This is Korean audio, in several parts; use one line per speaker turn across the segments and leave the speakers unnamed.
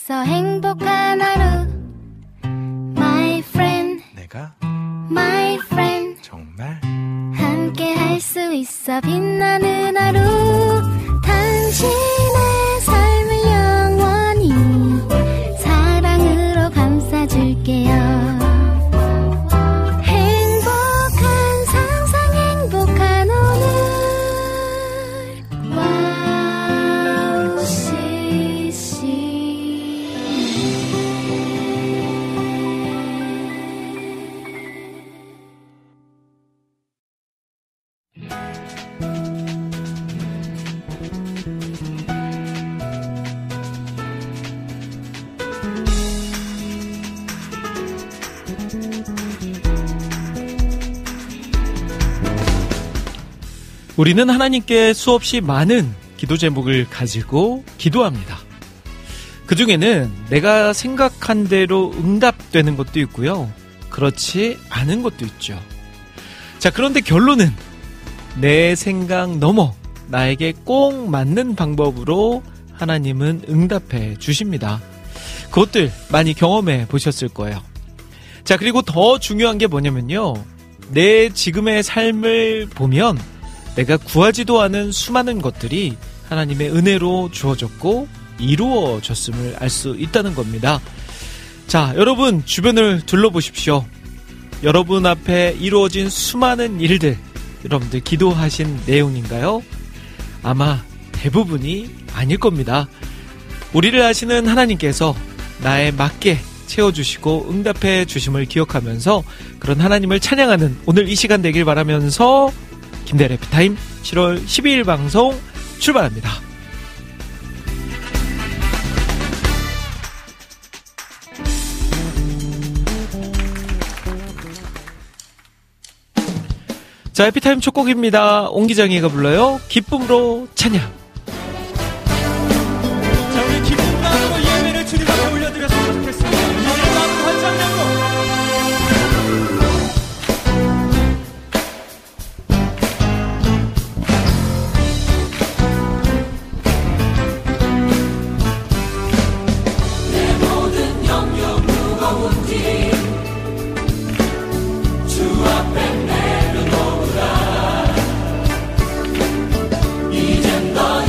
있어 행복한 하루 My friend
내가
My friend
정말
함께 할 수 있어 빛나는 하루 당신의 삶을 영원히 사랑으로 감싸줄게요
우리는 하나님께 수없이 많은 기도 제목을 가지고 기도합니다. 그 중에는 내가 생각한 대로 응답되는 것도 있고요. 그렇지 않은 것도 있죠. 자, 그런데 결론은 내 생각 넘어 나에게 꼭 맞는 방법으로 하나님은 응답해 주십니다. 그것들 많이 경험해 보셨을 거예요. 자, 그리고 더 중요한 게 뭐냐면요. 내 지금의 삶을 보면 내가 구하지도 않은 수많은 것들이 하나님의 은혜로 주어졌고 이루어졌음을 알 수 있다는 겁니다. 자, 여러분 주변을 둘러보십시오. 여러분 앞에 이루어진 수많은 일들, 여러분들 기도하신 내용인가요? 아마 대부분이 아닐 겁니다. 우리를 아시는 하나님께서 나에 맞게 채워주시고 응답해 주심을 기억하면서 그런 하나님을 찬양하는 오늘 이 시간 되길 바라면서 김대래 해피타임 7월 12일 방송 출발합니다. 자, 해피타임 첫 곡입니다. 옹기장이가 불러요. 기쁨으로 찬양. 자, 우리 기쁜 마음으로 예배를 주님 앞에 올려드렸으면 좋겠습니다. 이제는 마음 환상적으로
이젠 더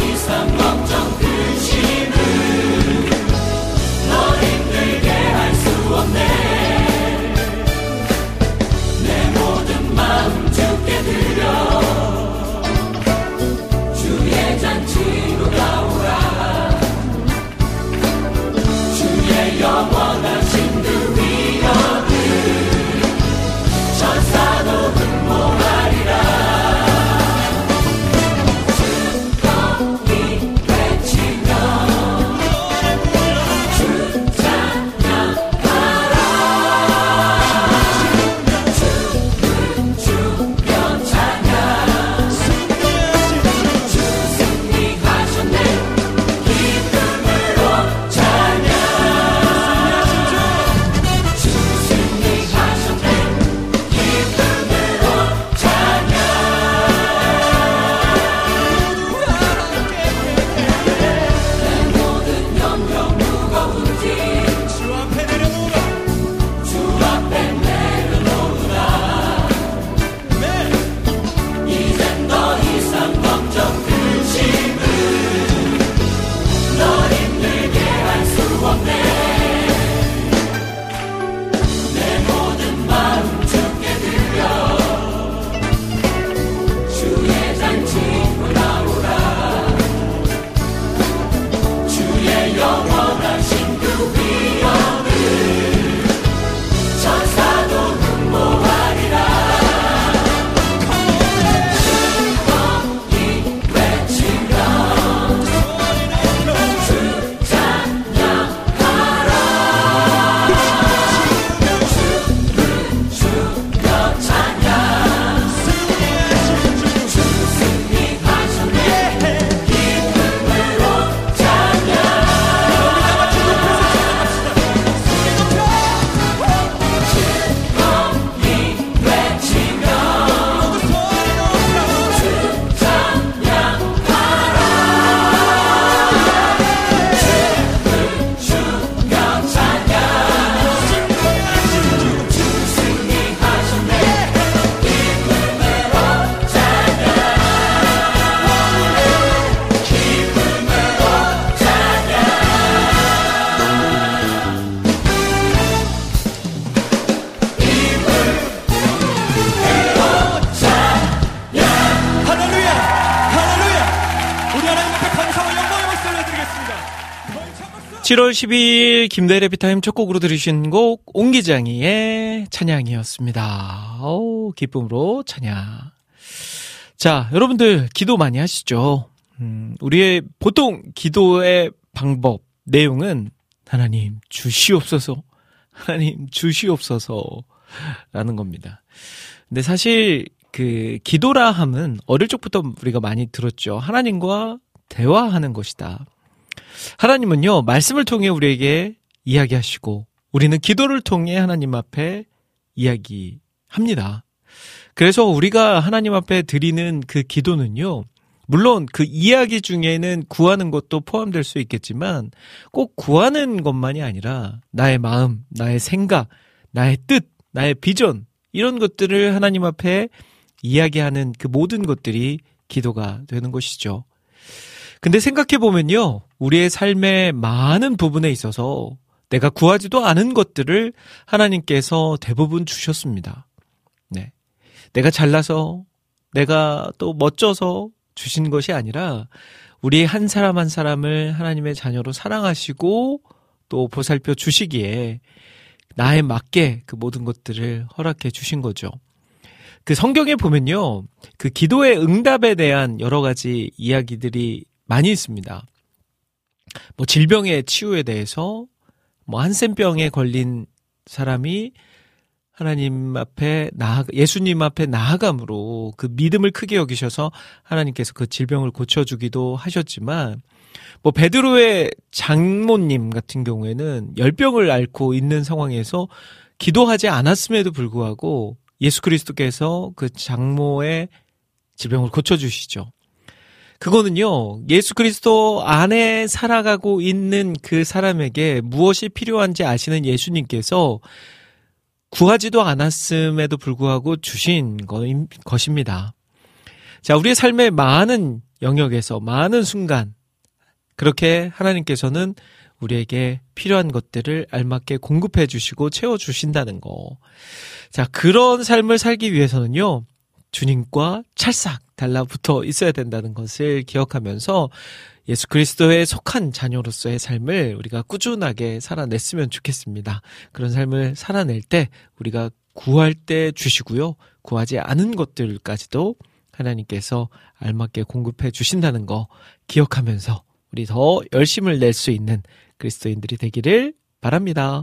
7월 12일 김대일 해피타임 첫 곡으로 들으신 곡 옹기장이의 찬양이었습니다. 기쁨으로 찬양. 자, 여러분들 기도 많이 하시죠? 우리의 보통 기도의 방법, 내용은 하나님 주시옵소서, 하나님 주시옵소서 라는 겁니다. 근데 사실 그 기도라 함은 어릴 적부터 우리가 많이 들었죠. 하나님과 대화하는 것이다. 하나님은요, 말씀을 통해 우리에게 이야기하시고 우리는 기도를 통해 하나님 앞에 이야기합니다. 그래서 우리가 하나님 앞에 드리는 그 기도는요, 물론 그 이야기 중에는 구하는 것도 포함될 수 있겠지만 꼭 구하는 것만이 아니라 나의 마음, 나의 생각, 나의 뜻, 나의 비전, 이런 것들을 하나님 앞에 이야기하는 그 모든 것들이 기도가 되는 것이죠. 근데 생각해보면요, 우리의 삶의 많은 부분에 있어서 내가 구하지도 않은 것들을 하나님께서 대부분 주셨습니다. 네. 내가 잘나서, 내가 또 멋져서 주신 것이 아니라 우리 한 사람 한 사람을 하나님의 자녀로 사랑하시고 또 보살펴 주시기에 나에 맞게 그 모든 것들을 허락해 주신 거죠. 그 성경에 보면요, 그 기도의 응답에 대한 여러 가지 이야기들이 많이 있습니다. 뭐 질병의 치유에 대해서, 뭐 한센병에 걸린 사람이 하나님 앞에 예수님 앞에 나아감으로 그 믿음을 크게 여기셔서 하나님께서 그 질병을 고쳐주기도 하셨지만, 뭐 베드로의 장모님 같은 경우에는 열병을 앓고 있는 상황에서 기도하지 않았음에도 불구하고 예수 그리스도께서 그 장모의 질병을 고쳐주시죠. 그거는요, 예수 그리스도 안에 살아가고 있는 그 사람에게 무엇이 필요한지 아시는 예수님께서 구하지도 않았음에도 불구하고 주신 것입니다. 자, 우리의 삶의 많은 영역에서, 많은 순간, 그렇게 하나님께서는 우리에게 필요한 것들을 알맞게 공급해 주시고 채워 주신다는 거. 자, 그런 삶을 살기 위해서는요, 주님과 찰싹 달라붙어 있어야 된다는 것을 기억하면서 예수 그리스도에 속한 자녀로서의 삶을 우리가 꾸준하게 살아냈으면 좋겠습니다. 그런 삶을 살아낼 때 우리가 구할 때 주시고요, 구하지 않은 것들까지도 하나님께서 알맞게 공급해 주신다는 거 기억하면서 우리 더 열심을 낼 수 있는 그리스도인들이 되기를 바랍니다.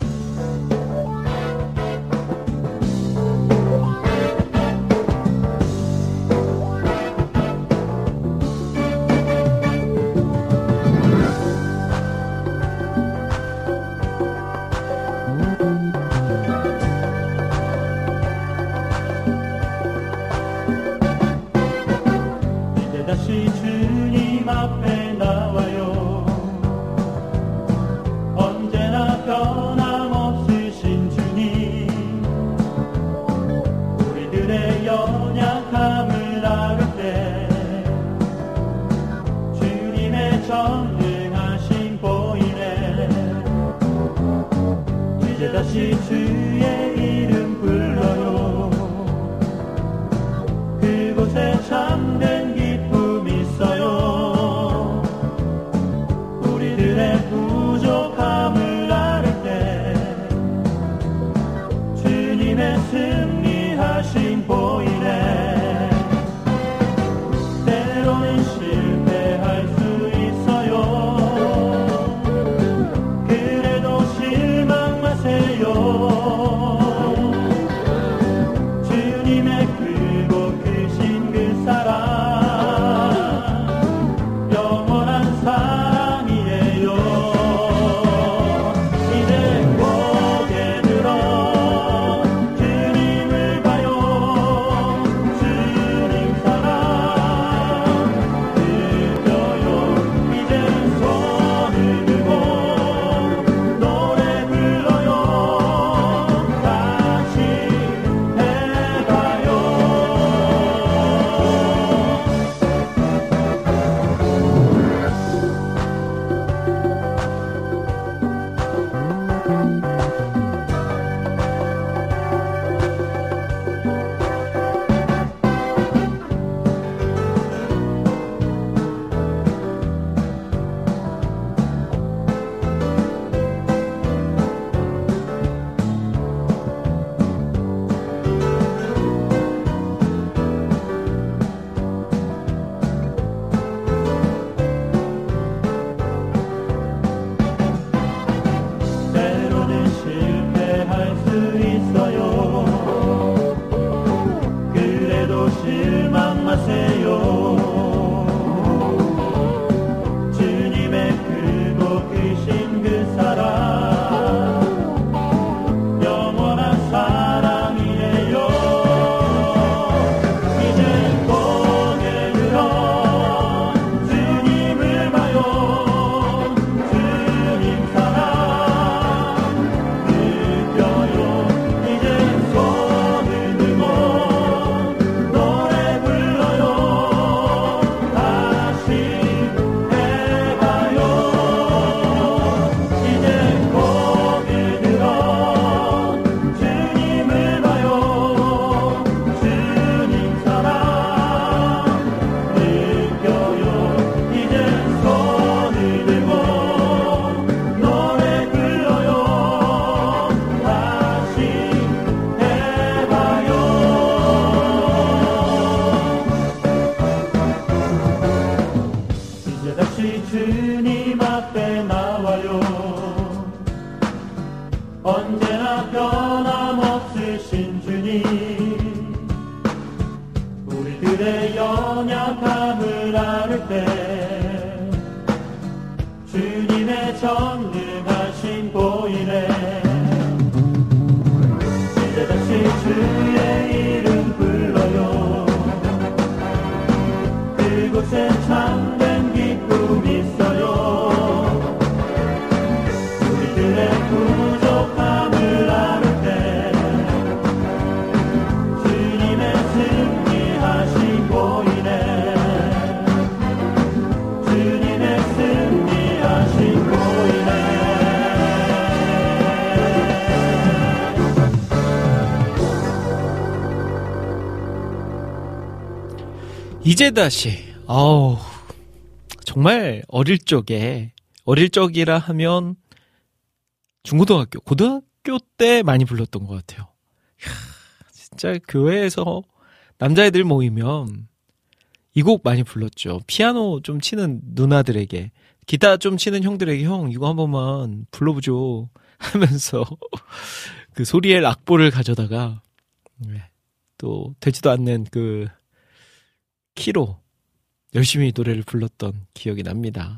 주님 앞에 나와요. 언제나 언제나 변함없으신 주님, 우리들의 연약함을 앓을 때 주님의 전능하심 보이네. 이제 다시 주의 이름 불러요. 그곳에 참된 기쁨 있어요. 우리들의 부족함을 앓을 때 주님의 승리하심 보이네. 주님의 승리하심 보이네.
이제 다시 정말 어릴 적이라 하면 중고등학교, 고등학교 때 많이 불렀던 것 같아요. 이야, 진짜 교회에서 남자애들 모이면 이 곡 많이 불렀죠. 피아노 좀 치는 누나들에게, 기타 좀 치는 형들에게 형 이거 한 번만 불러보죠 하면서 그 소리엘 악보를 가져다가 또 되지도 않는 그 키로 열심히 노래를 불렀던 기억이 납니다.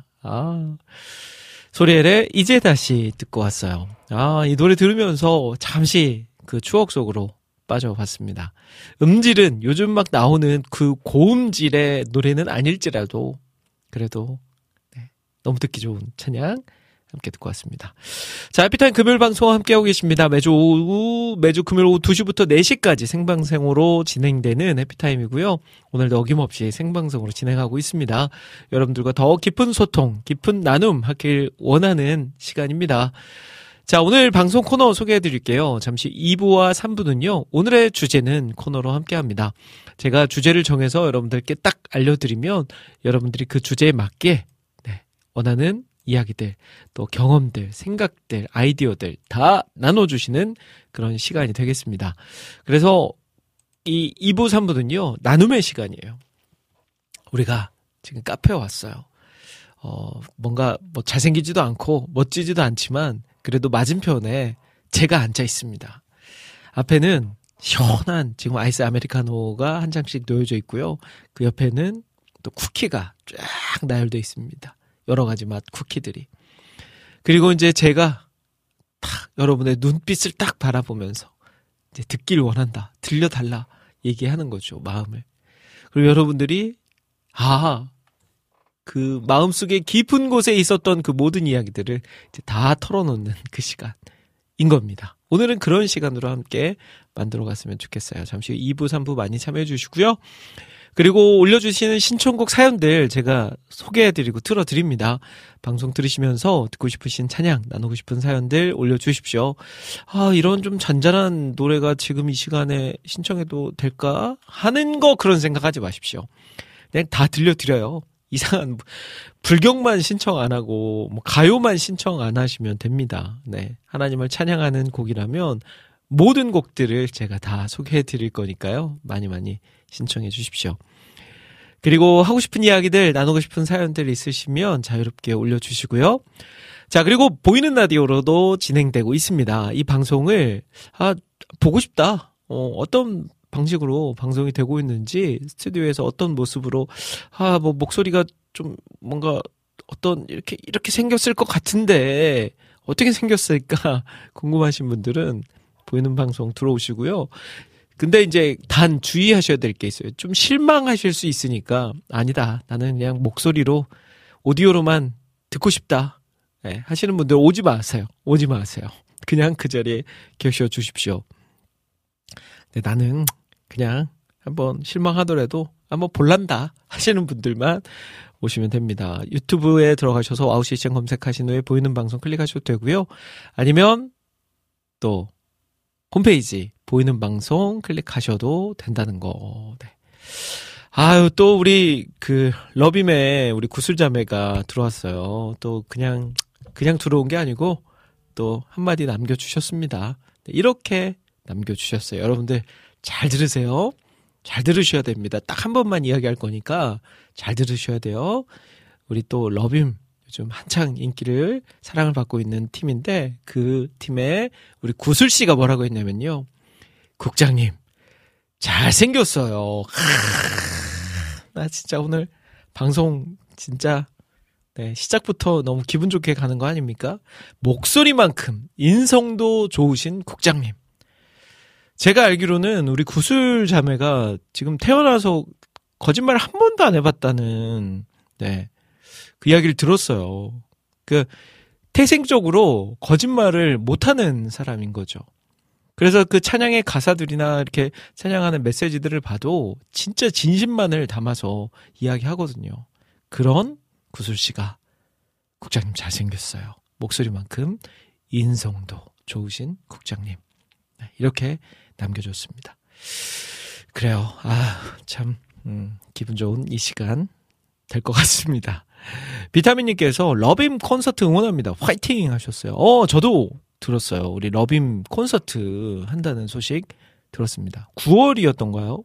소리엘의 이제 다시 듣고 왔어요. 이 노래 들으면서 잠시 그 추억 속으로 빠져봤습니다. 음질은 요즘 막 나오는 그 고음질의 노래는 아닐지라도 그래도 너무 듣기 좋은 찬양 함께 듣고 왔습니다. 자, 해피타임 금요일 방송 함께하고 계십니다. 매주 금요일 오후 2시부터 4시까지 생방송으로 진행되는 해피타임이고요. 오늘도 어김없이 생방송으로 진행하고 있습니다. 여러분들과 더 깊은 소통, 깊은 나눔 하길 원하는 시간입니다. 자, 오늘 방송 코너 소개해 드릴게요. 잠시 2부와 3부는요. 오늘의 주제는 코너로 함께합니다. 제가 주제를 정해서 여러분들께 딱 알려드리면 여러분들이 그 주제에 맞게 원하는 이야기들, 또 경험들, 생각들, 아이디어들 다 나눠주시는 그런 시간이 되겠습니다. 그래서 이 2부, 3부는요, 나눔의 시간이에요. 우리가 지금 카페에 왔어요. 뭔가 뭐 잘생기지도 않고 멋지지도 않지만 그래도 맞은편에 제가 앉아 있습니다. 앞에는 시원한 지금 아이스 아메리카노가 한 잔씩 놓여져 있고요. 그 옆에는 또 쿠키가 쫙 나열되어 있습니다. 여러 가지 맛 쿠키들이. 그리고 이제 제가 딱 여러분의 눈빛을 딱 바라보면서 이제 듣길 원한다, 들려달라 얘기하는 거죠, 마음을. 그리고 여러분들이 그 마음속에 깊은 곳에 있었던 그 모든 이야기들을 이제 다 털어놓는 그 시간인 겁니다. 오늘은 그런 시간으로 함께 만들어 갔으면 좋겠어요. 잠시 후 2부, 3부 많이 참여해 주시고요. 그리고 올려주시는 신청곡 사연들 제가 소개해드리고 틀어드립니다. 방송 들으시면서 듣고 싶으신 찬양, 나누고 싶은 사연들 올려주십시오. 이런 좀 잔잔한 노래가 지금 이 시간에 신청해도 될까? 하는 거 그런 생각하지 마십시오. 그냥 다 들려드려요. 이상한 불경만 신청 안 하고 뭐 가요만 신청 안 하시면 됩니다. 네, 하나님을 찬양하는 곡이라면 모든 곡들을 제가 다 소개해 드릴 거니까요. 많이 신청해 주십시오. 그리고 하고 싶은 이야기들, 나누고 싶은 사연들 있으시면 자유롭게 올려주시고요. 자, 그리고 보이는 라디오로도 진행되고 있습니다. 이 방송을 보고 싶다, 어떤 방식으로 방송이 되고 있는지, 스튜디오에서 어떤 모습으로, 뭐 목소리가 좀 뭔가 이렇게 생겼을 것 같은데, 어떻게 생겼을까 궁금하신 분들은 보이는 방송 들어오시고요. 근데 이제 단 주의하셔야 될 게 있어요. 좀 실망하실 수 있으니까, 아니다, 나는 그냥 목소리로, 오디오로만 듣고 싶다. 네, 하시는 분들 오지 마세요. 그냥 그 자리에 계셔 주십시오. 근데 나는 그냥 한번 실망하더라도 한번 볼란다 하시는 분들만 오시면 됩니다. 유튜브에 들어가셔서 와우 CCM 검색하신 후에 보이는 방송 클릭하셔도 되고요. 아니면 또 홈페이지 보이는 방송 클릭하셔도 된다는 거. 네. 아유, 또 우리 러빔에 우리 구슬자매가 들어왔어요. 또 그냥 들어온 게 아니고 또 한마디 남겨주셨습니다. 네, 이렇게 남겨주셨어요. 여러분들 잘 들으세요. 잘 들으셔야 됩니다. 딱 한 번만 이야기할 거니까 잘 들으셔야 돼요. 우리 또 러빔 요즘 한창 인기를 사랑을 받고 있는 팀인데, 그 팀에 우리 구슬씨가 뭐라고 했냐면요, 국장님 잘생겼어요. 나 진짜 오늘 방송 진짜 시작부터 너무 기분 좋게 가는 거 아닙니까? 목소리만큼 인성도 좋으신 국장님. 제가 알기로는 우리 구슬 자매가 지금 태어나서 거짓말 한 번도 안 해봤다는, 그 이야기를 들었어요. 태생적으로 거짓말을 못하는 사람인 거죠. 그래서 그 찬양의 가사들이나 이렇게 찬양하는 메시지들을 봐도 진짜 진심만을 담아서 이야기하거든요. 그런 구슬씨가 국장님 잘생겼어요. 목소리만큼 인성도 좋으신 국장님. 이렇게 남겨줬습니다. 그래요. 참 기분 좋은 이 시간 될 것 같습니다. 비타민님께서 러빔 콘서트 응원합니다. 화이팅 하셨어요. 저도 들었어요. 우리 러빔 콘서트 한다는 소식 들었습니다. 9월이었던가요?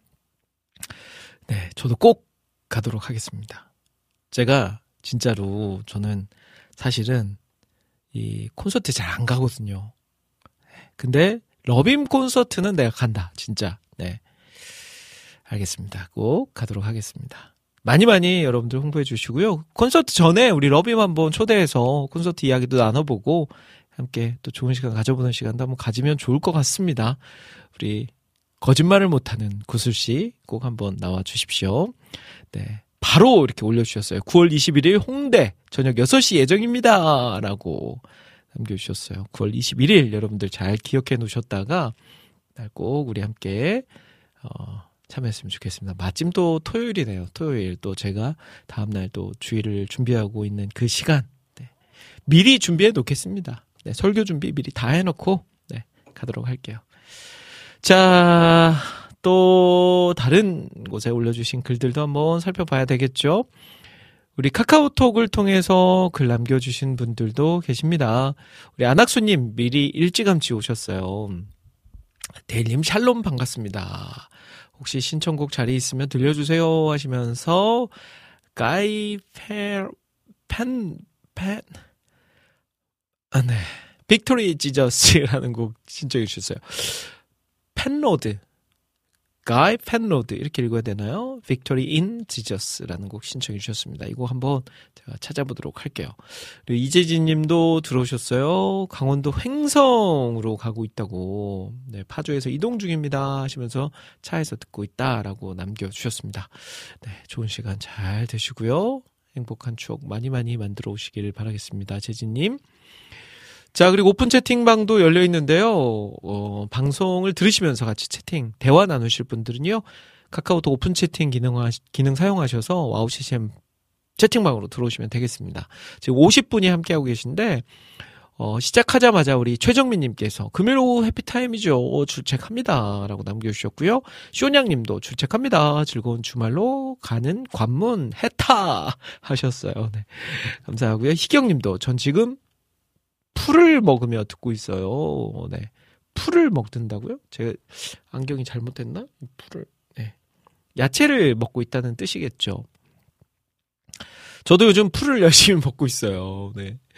네, 저도 꼭 가도록 하겠습니다. 제가 진짜로 저는 사실은 이 콘서트 잘 안 가거든요. 근데 러빔 콘서트는 내가 간다. 진짜. 네. 알겠습니다. 꼭 가도록 하겠습니다. 많이 여러분들 홍보해 주시고요. 콘서트 전에 우리 러빔 한번 초대해서 콘서트 이야기도 나눠보고 함께 또 좋은 시간 가져보는 시간도 한번 가지면 좋을 것 같습니다. 우리 거짓말을 못하는 구슬씨 꼭 한번 나와 주십시오. 네. 바로 이렇게 올려주셨어요. 9월 21일 홍대 저녁 6시 예정입니다. 라고 남겨주셨어요. 9월 21일 여러분들 잘 기억해 놓으셨다가 날 꼭 우리 함께 참여했으면 좋겠습니다. 마침 또 토요일이네요. 토요일 또 제가 다음날 또 주일을 준비하고 있는 그 시간, 미리 준비해 놓겠습니다. 설교 준비 미리 다 해놓고 가도록 할게요. 자, 또 다른 곳에 올려주신 글들도 한번 살펴봐야 되겠죠. 우리 카카오톡을 통해서 글 남겨주신 분들도 계십니다. 우리 안학수님 미리 일찌감치 오셨어요. 데일님 샬롬 반갑습니다. 혹시 신청곡 자리 있으면 들려주세요 하시면서 가이 빅토리 지저스라는 곡 신청해 주셨어요. 펜로드, 가이 펜로드 이렇게 읽어야 되나요? Victory in Jesus라는 곡 신청해 주셨습니다. 이 곡 한번 제가 찾아보도록 할게요. 그리고 이재진 님도 들어오셨어요. 강원도 횡성으로 가고 있다고, 파주에서 이동 중입니다 하시면서 차에서 듣고 있다라고 남겨주셨습니다. 좋은 시간 잘 되시고요. 행복한 추억 많이 만들어 오시길 바라겠습니다. 재진님. 자, 그리고 오픈 채팅방도 열려 있는데요. 방송을 들으시면서 같이 대화 나누실 분들은요, 카카오톡 오픈 채팅 기능 사용하셔서 와우 CCM 채팅방으로 들어오시면 되겠습니다. 지금 50분이 함께하고 계신데, 시작하자마자 우리 최정민님께서 금요일 오후 해피타임이죠. 출첵합니다. 라고 남겨주셨고요. 쇼냥님도 출첵합니다. 즐거운 주말로 가는 관문 해타 하셨어요. 네. 감사하고요. 희경님도 전 지금 풀을 먹으며 듣고 있어요. 네. 풀을 먹는다고요? 제가 안경이 잘못됐나? 풀을, 야채를 먹고 있다는 뜻이겠죠. 저도 요즘 풀을 열심히 먹고 있어요. 네.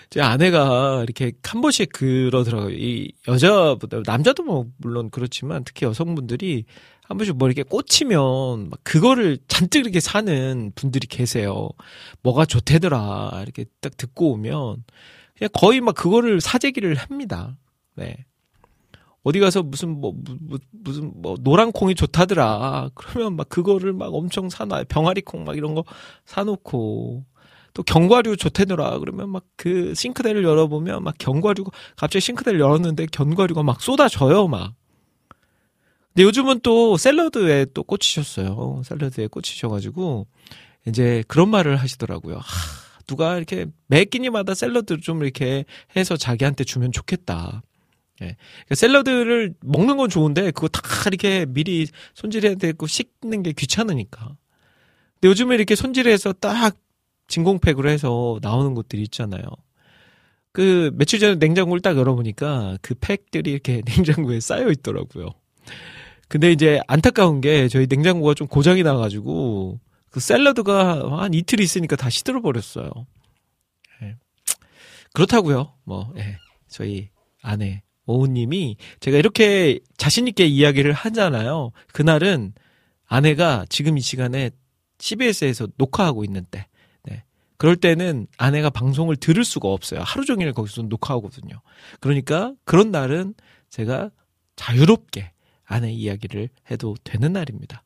제 아내가 이렇게 한 번씩 그러더라고요. 이 여자보다, 남자도 뭐, 물론 그렇지만 특히 여성분들이 한 번씩 뭐 이렇게 꽂히면 막 그거를 잔뜩 이렇게 사는 분들이 계세요. 뭐가 좋대더라. 이렇게 딱 듣고 오면 그냥 거의 막 그거를 사재기를 합니다. 네. 어디 가서 무슨 노란 콩이 좋다더라. 그러면 막 그거를 막 엄청 사놔요. 병아리 콩 막 이런 거 사놓고. 또 견과류 좋대더라. 그러면 막 그 싱크대를 열어보면 막 견과류가, 갑자기 싱크대를 열었는데 견과류가 막 쏟아져요, 막. 근데 요즘은 또 샐러드에 또 꽂히셨어요. 샐러드에 꽂히셔가지고 이제 그런 말을 하시더라고요. 누가 이렇게 매 끼니마다 샐러드를 좀 이렇게 해서 자기한테 주면 좋겠다. 예. 그러니까 샐러드를 먹는 건 좋은데 그거 다 이렇게 미리 손질해야 되고 씻는 게 귀찮으니까. 근데 요즘에 이렇게 손질해서 딱 진공팩으로 해서 나오는 것들이 있잖아요. 그 며칠 전에 냉장고를 딱 열어보니까 그 팩들이 이렇게 냉장고에 쌓여 있더라고요. 근데 이제 안타까운 게 저희 냉장고가 좀 고장이 나가지고 그 샐러드가 한 이틀 있으니까 다 시들어 버렸어요. 예. 그렇다고요. 뭐 예. 저희 아내 오우님이 제가 이렇게 자신 있게 이야기를 하잖아요. 그날은 아내가 지금 이 시간에 CBS에서 녹화하고 있는 때. 네. 그럴 때는 아내가 방송을 들을 수가 없어요. 하루 종일 거기서 녹화하거든요. 그러니까 그런 날은 제가 자유롭게 아내 이야기를 해도 되는 날입니다.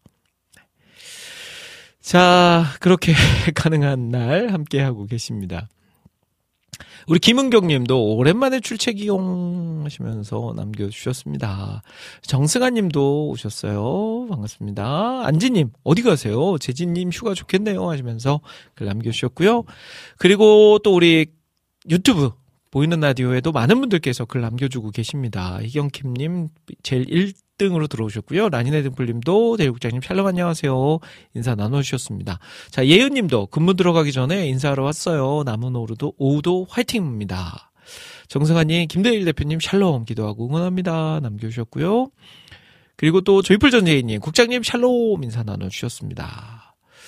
자, 그렇게 가능한 날 함께하고 계십니다. 우리 김은경 님도 오랜만에 출첵이용 하시면서 남겨주셨습니다. 정승아 님도 오셨어요. 반갑습니다. 안지님, 어디 가세요? 재진님 휴가 좋겠네요. 하시면서 글 남겨주셨고요. 그리고 또 우리 유튜브 보이는 라디오에도 많은 분들께서 글 남겨주고 계십니다. 희경킴님 제일 1등으로 들어오셨고요. 라니네 등불님도 대국장님 샬롬 안녕하세요. 인사 나눠주셨습니다. 자, 예은님도 근무 들어가기 전에 인사하러 왔어요. 남은 오후도 화이팅입니다. 정승아님, 김대일 대표님 샬롬 기도하고 응원합니다. 남겨주셨고요. 그리고 또 조이풀 전재희님 국장님 샬롬 인사 나눠주셨습니다.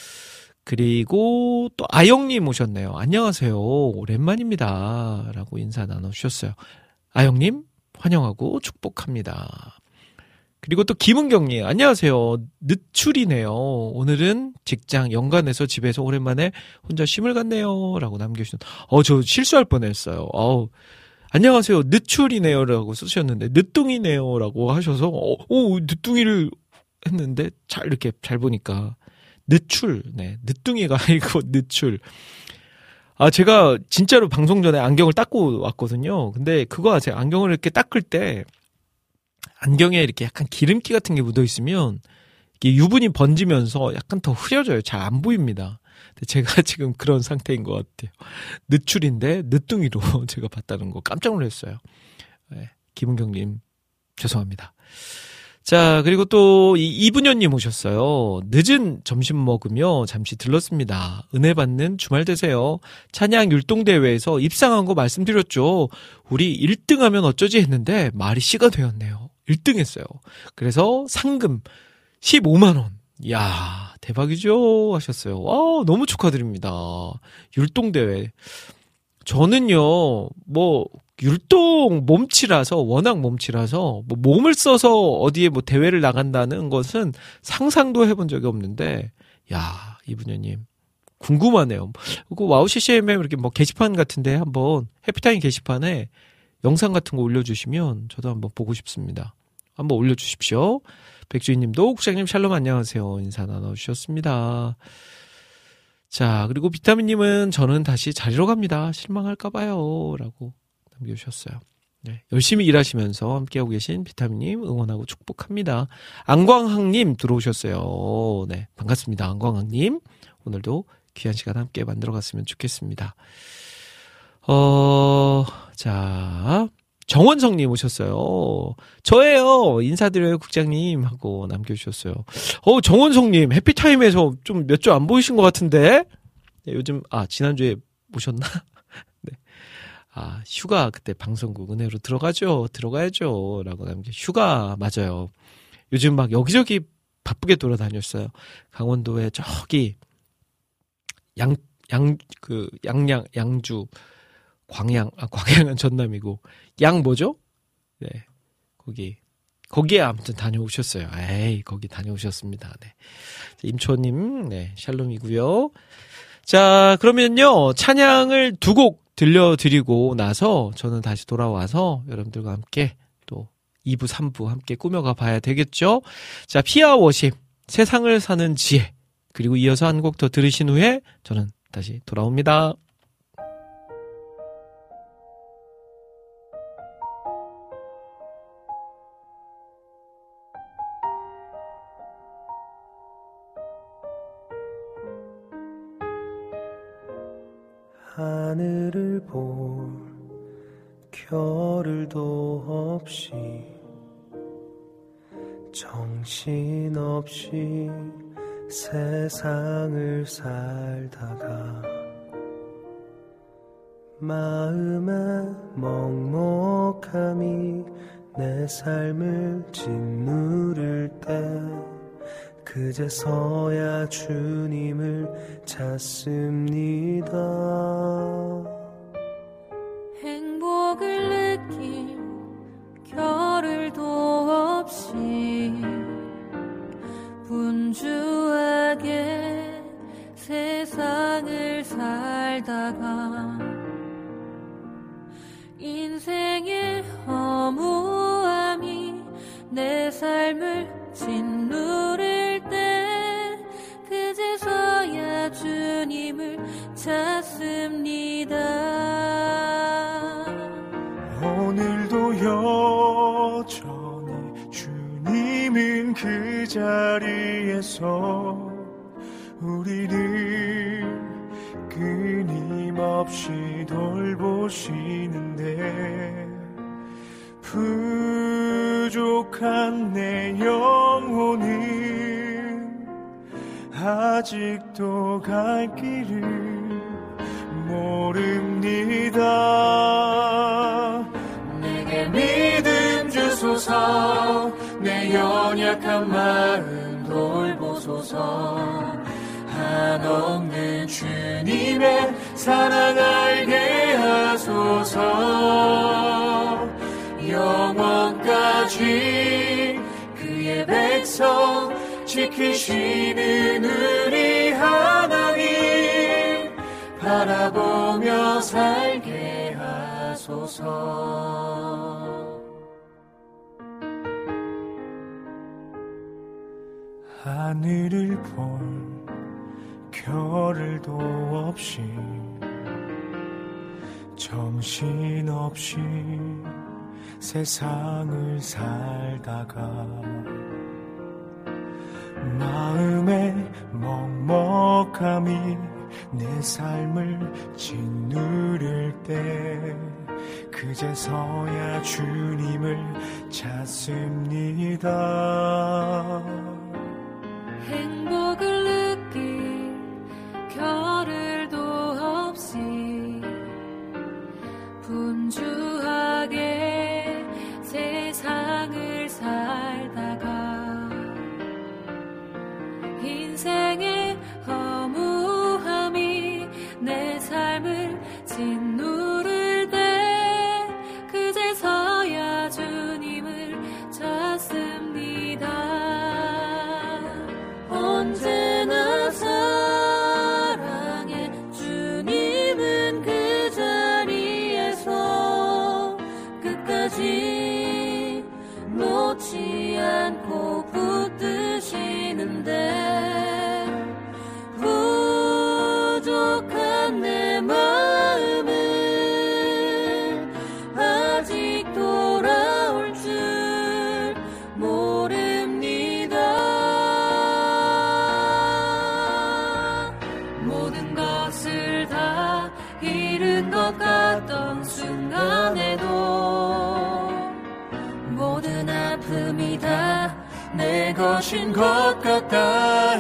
그리고 또 아영님 오셨네요. 안녕하세요. 오랜만입니다. 라고 인사 나눠주셨어요. 아영님 환영하고 축복합니다. 그리고 또 김은경님 안녕하세요. 늦출이네요. 오늘은 직장 연간해서 집에서 오랜만에 혼자 쉼을 갔네요. 라고 남겨주셨는데 저 실수할 뻔했어요. 안녕하세요. 늦출이네요. 라고 쓰셨는데 늦둥이네요. 라고 하셔서 늦둥이를 했는데 이렇게 잘 보니까 늦출, 네, 늦둥이가 아니고 늦출. 제가 진짜로 방송 전에 안경을 닦고 왔거든요. 근데 제가 안경을 이렇게 닦을 때 안경에 이렇게 약간 기름기 같은 게 묻어 있으면 이게 유분이 번지면서 약간 더 흐려져요. 잘 안 보입니다. 근데 제가 지금 그런 상태인 것 같아요. 늦출인데 늦둥이로 제가 봤다는 거 깜짝 놀랐어요. 네, 김은경님 죄송합니다. 자, 그리고 또 이분현님 오셨어요. 늦은 점심 먹으며 잠시 들렀습니다. 은혜 받는 주말 되세요. 찬양 율동대회에서 입상한 거 말씀드렸죠. 우리 1등하면 어쩌지 했는데 말이 씨가 되었네요. 1등 했어요. 그래서 상금 15만 원. 이야, 대박이죠 하셨어요. 너무 축하드립니다. 율동대회. 저는요, 율동 워낙 몸치라서, 몸을 써서 어디에 대회를 나간다는 것은 상상도 해본 적이 없는데, 야, 이분녀님, 궁금하네요. 그 와우 CCMM 이렇게 게시판 같은데 한번, 해피타임 게시판에 영상 같은 거 올려주시면 저도 한번 보고 싶습니다. 한번 올려주십시오. 백주희님도 국장님 샬롬 안녕하세요. 인사 나눠주셨습니다. 자, 그리고 비타민님은 저는 다시 자리로 갑니다. 실망할까봐요. 라고 남겨주셨어요. 네, 열심히 일하시면서 함께하고 계신 비타민님 응원하고 축복합니다. 안광학님 들어오셨어요. 네, 반갑습니다. 안광학님. 오늘도 귀한 시간 함께 만들어갔으면 좋겠습니다. 자, 정원성님 오셨어요. 저예요. 인사드려요, 국장님. 하고 남겨주셨어요. 정원성님, 해피타임에서 좀 몇 주 안 보이신 것 같은데? 네, 요즘, 지난주에 모셨나? 네. 휴가, 그때 방송국 은혜로 들어가야죠. 라고 휴가, 맞아요. 요즘 막 여기저기 바쁘게 돌아다녔어요. 강원도에 저기, 양주, 광양은 전남이고 양 뭐죠? 네, 거기에 아무튼 다녀오셨어요. 에이, 거기 다녀오셨습니다. 네, 임초님, 네, 샬롬이고요. 자, 그러면요 찬양을 2곡 들려드리고 나서 저는 다시 돌아와서 여러분들과 함께 또 2부, 3부 함께 꾸며가 봐야 되겠죠? 자, 피아 워십, 세상을 사는 지혜, 그리고 이어서 한 곡 더 들으신 후에 저는 다시 돌아옵니다.
하늘을 볼 겨를도 없이 정신없이 세상을 살다가 마음의 먹먹함이 내 삶을 짓누를 때 그제서야 주님을 찾습니다.
행복을 느낄 겨를도 없이 분주하게 세상을 살다가 인생의 허무함이 내 삶을 짓누를 때 그제서야 주님을 찾습니다.
오늘도 여전히 주님은 그 자리에서 우리를 끊임없이 돌보시는데 부족한 내 영혼은 아직도 갈 길을 모릅니다. 내게 믿음 주소서, 내 연약한 마음 돌보소서. 한없는 주님의 사랑 알게 하소서. 영원까지 그의 백성 지키시는 우리 하나님 바라보며 살게 하소서. 하늘을 볼 겨를도 없이 정신없이 세상을 살다가 마음의 먹먹함이 내 삶을 짓누를 때 그제서야 주님을 찾습니다.
행복을 느낄 겨를도 없이 분주하게 세상을 살다가 인생의 허무함이 내 삶을 짓누를 때 그제서야 주님을 찾습니다. 언제나 사랑해 주님은 그 자리에서 끝까지 놓지 않고 붙드시는데 부족한 내 마음은 아직 돌아올 줄 모릅니다. 모든 것을 다 잃은 것 같던 순간에도 모든 아픔이 다 내 것인 것 같다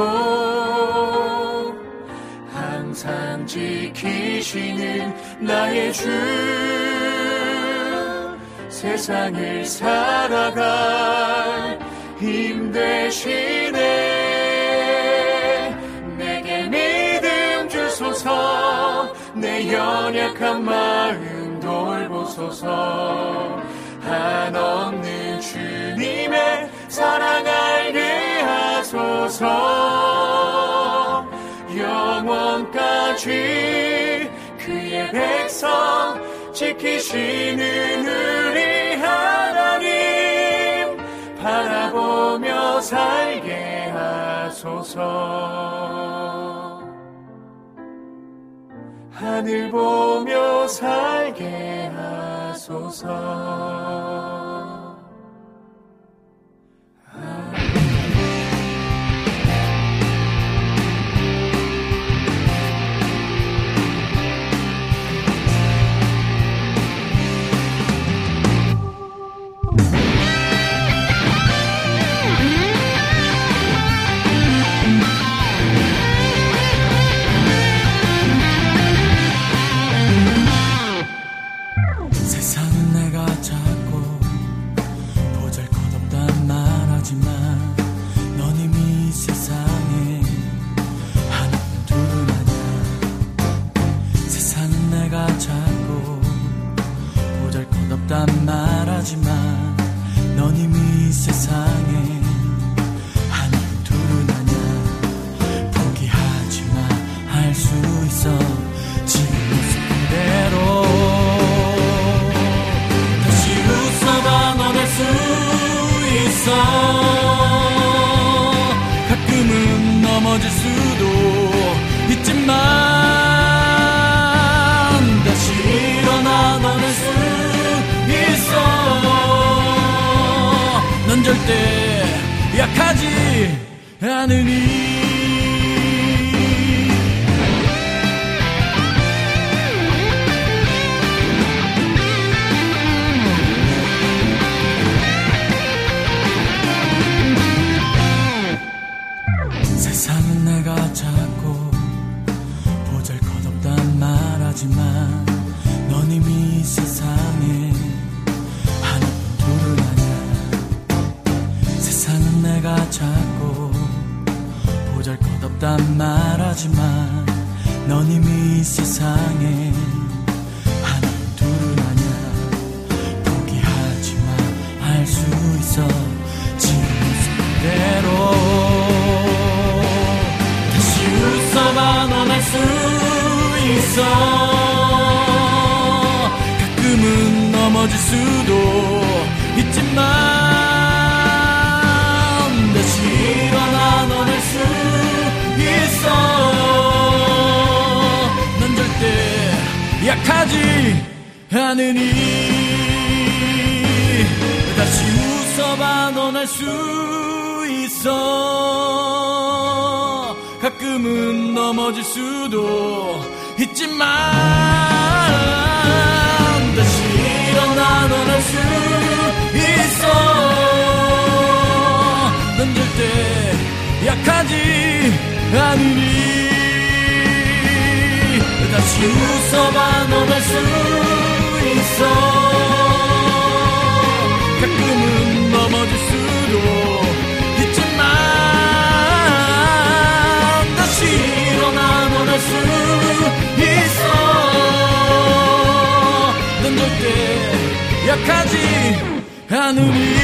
해도 항상 지키시는 나의 주 세상을 살아갈 힘 되시네. 내게 믿음 주소서, 내 내 연약한 마음 돌보소서. 한없는 주님의 사랑 알게 하소서. 영원까지 그의 백성 지키시는 우리 하나님 바라보며 살게 하소서. 하늘 보며 살게 하소서.
세상은 내가 작고 보잘것없단 말하지만 넌 이미 세상에 하나뿐 둘은 아냐. 세상은 내가 작고 보잘것없단 말하지만 넌 이미 세상에 하나뿐 둘은 아냐. 포기하지마 할 수 있어. 지금 모습 그대로 수 있어. 가끔은 넘어질 수도 있지만 다시 일어나 너낼 수 있어. 넌 절대 약하지 않으니. 세상은 내가 작고 보잘것없단 말하지만 넌 이미 세상에 하나뿐 둘은 아냐. 세상은 내가 작고 보잘것없단 말하지만 넌 이미 세상에 하나뿐 둘은 아냐. 포기하지마 할 수 있어. 지금 그대로 웃어봐 넌 할 수 있어. 가끔은 넘어질 수도 있지만 다시 일어나 넌 할 수 있어. 넌 절대 약하지 않으니. 다시 웃어봐 넌 할 수 있어. 가끔은 넘어질 수도 있지만 다시 일어나 넌 할 수 있어. 넌 절대 약하지 않으니. 다시 웃어봐 넌 할 수 있어. 가끔은 넘어질 수도 있지만 일어나 넌 할 수 있어. 넌 절대 약하지 않으니.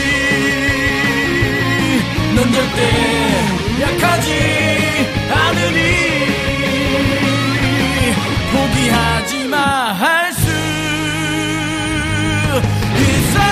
넌 절대 약하지 않으니. 포기하지마 할 수 있어.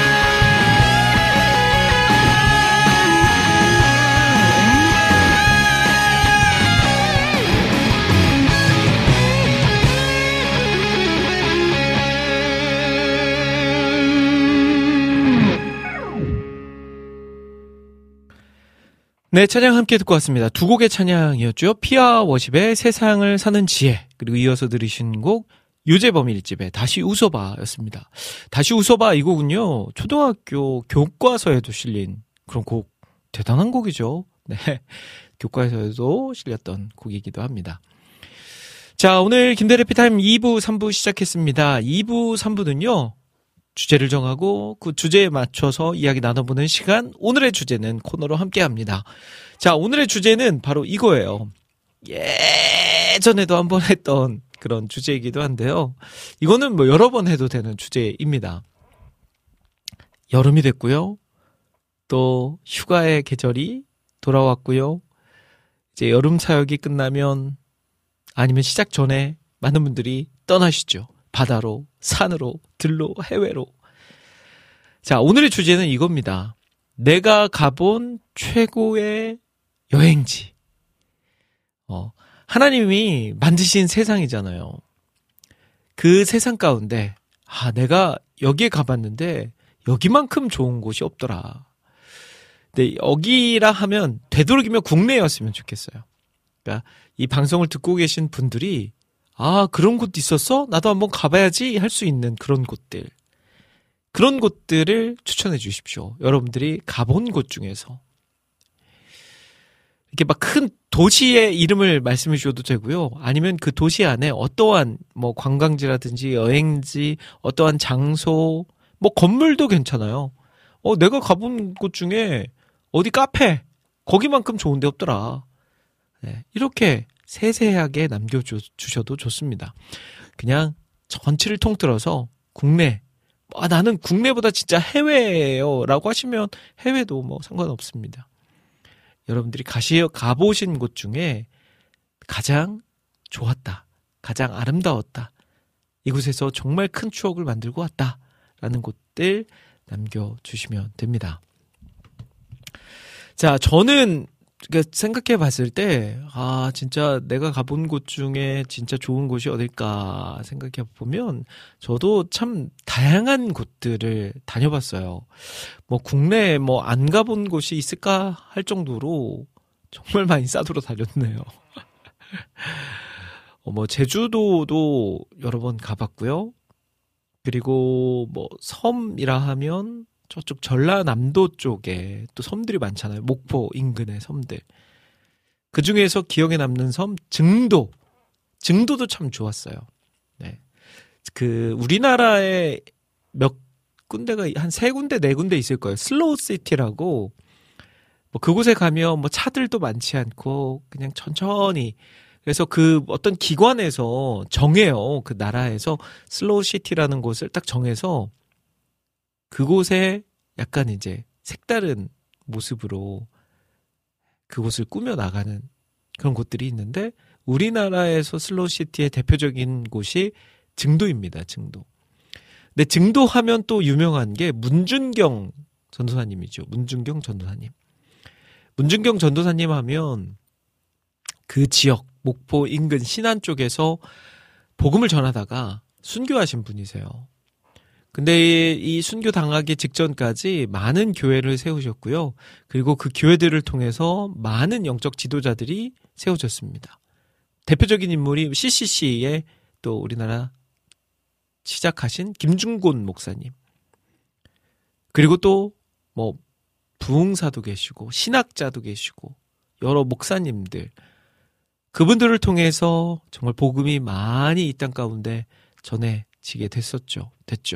네, 찬양 함께 듣고 왔습니다. 두 곡의 찬양이었죠. 피아 워십의 세상을 사는 지혜, 그리고 이어서 들으신 곡 유재범 1집의 다시 웃어봐 였습니다. 다시 웃어봐 이 곡은요, 초등학교 교과서에도 실린 그런 곡, 대단한 곡이죠. 네, 교과서에도 실렸던 곡이기도 합니다. 자, 오늘 김대래 피타임 2부, 3부 시작했습니다. 2부, 3부는요, 주제를 정하고 그 주제에 맞춰서 이야기 나눠보는 시간, 오늘의 주제는 코너로 함께합니다. 자, 오늘의 주제는 바로 이거예요. 예전에도 한번 했던 그런 주제이기도 한데요. 이거는 뭐 여러 번 해도 되는 주제입니다. 여름이 됐고요. 또 휴가의 계절이 돌아왔고요. 이제 여름 사역이 끝나면 아니면 시작 전에 많은 분들이 떠나시죠. 바다로, 산으로, 들로, 해외로. 자, 오늘의 주제는 이겁니다. 내가 가본 최고의 여행지. 하나님이 만드신 세상이잖아요. 그 세상 가운데 내가 여기에 가봤는데 여기만큼 좋은 곳이 없더라. 근데 여기라 하면 되도록이면 국내였으면 좋겠어요. 그러니까 이 방송을 듣고 계신 분들이 그런 곳도 있었어? 나도 한번 가봐야지 할 수 있는 그런 곳들. 그런 곳들을 추천해 주십시오. 여러분들이 가본 곳 중에서. 이렇게 막 큰 도시의 이름을 말씀해 주셔도 되고요. 아니면 그 도시 안에 어떠한 뭐 관광지라든지 여행지, 어떠한 장소, 뭐 건물도 괜찮아요. 내가 가본 곳 중에 어디 카페, 거기만큼 좋은 데 없더라. 네, 이렇게 세세하게 남겨주셔도 좋습니다. 그냥 전체를 통틀어서 국내, 나는 국내보다 진짜 해외예요 라고 하시면 해외도 뭐 상관없습니다. 여러분들이 가보신 곳 중에 가장 좋았다, 가장 아름다웠다, 이곳에서 정말 큰 추억을 만들고 왔다 라는 곳들 남겨주시면 됩니다. 자, 저는 생각해 봤을 때 진짜 내가 가본 곳 중에 진짜 좋은 곳이 어딜까 생각해 보면 저도 참 다양한 곳들을 다녀봤어요. 뭐 국내에 뭐 안 가본 곳이 있을까 할 정도로 정말 많이 싸돌아 다녔네요. 뭐 제주도도 여러 번 가봤고요. 그리고 뭐 섬이라 하면 저쪽 전라남도 쪽에 또 섬들이 많잖아요. 목포 인근의 섬들. 그 중에서 기억에 남는 섬 증도. 증도도 참 좋았어요. 네. 우리나라에 몇 군데가 한 3군데, 4군데 있을 거예요. 슬로우 시티라고. 뭐 그곳에 가면 뭐 차들도 많지 않고 그냥 천천히. 그래서 어떤 기관에서 정해요. 그 나라에서 슬로우 시티라는 곳을 딱 정해서 그곳에 약간 이제 색다른 모습으로 그곳을 꾸며 나가는 그런 곳들이 있는데 우리나라에서 슬로우시티의 대표적인 곳이 증도입니다. 증도. 근데 증도 하면 또 유명한 게 문준경 전도사님이죠. 문준경 전도사님. 문준경 전도사님 하면 그 지역 목포 인근 신안 쪽에서 복음을 전하다가 순교하신 분이세요. 근데 이 순교 당하기 직전까지 많은 교회를 세우셨고요. 그리고 그 교회들을 통해서 많은 영적 지도자들이 세워졌습니다. 대표적인 인물이 CCC의 또 우리나라 시작하신 김중곤 목사님. 그리고 또 뭐 부흥사도 계시고 신학자도 계시고 여러 목사님들. 그분들을 통해서 정말 복음이 많이 이 땅 가운데 전해지게 됐죠.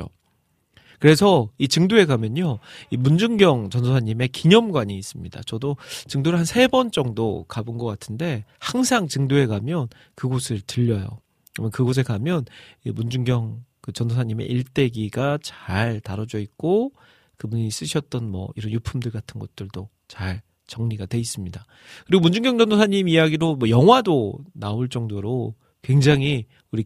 그래서 이 증도에 가면요, 이 문준경 전도사님의 기념관이 있습니다. 저도 증도를 한 3번 정도 가본 것 같은데 항상 증도에 가면 그곳을 들려요. 그러면 그곳에 가면 이 문준경 그 전도사님의 일대기가 잘 다뤄져 있고 그분이 쓰셨던 뭐 이런 유품들 같은 것들도 잘 정리가 돼 있습니다. 그리고 문준경 전도사님 이야기로 뭐 영화도 나올 정도로 굉장히 우리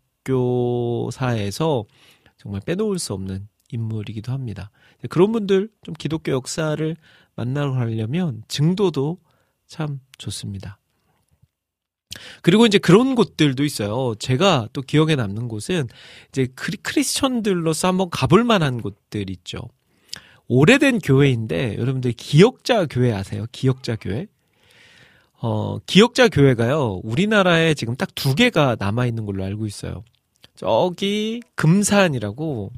기독교사에서 정말 빼놓을 수 없는 인물이기도 합니다. 그런 분들 좀 기독교 역사를 만나러 가려면 증도도 참 좋습니다. 그리고 이제 그런 곳들도 있어요. 제가 또 기억에 남는 곳은 이제 크리스천들로서 한번 가볼 만한 곳들 있죠. 오래된 교회인데 여러분들 기역자 교회 아세요? 기역자 교회? 기역자 교회가요. 우리나라에 지금 딱 2개가 남아있는 걸로 알고 있어요. 저기 금산이라고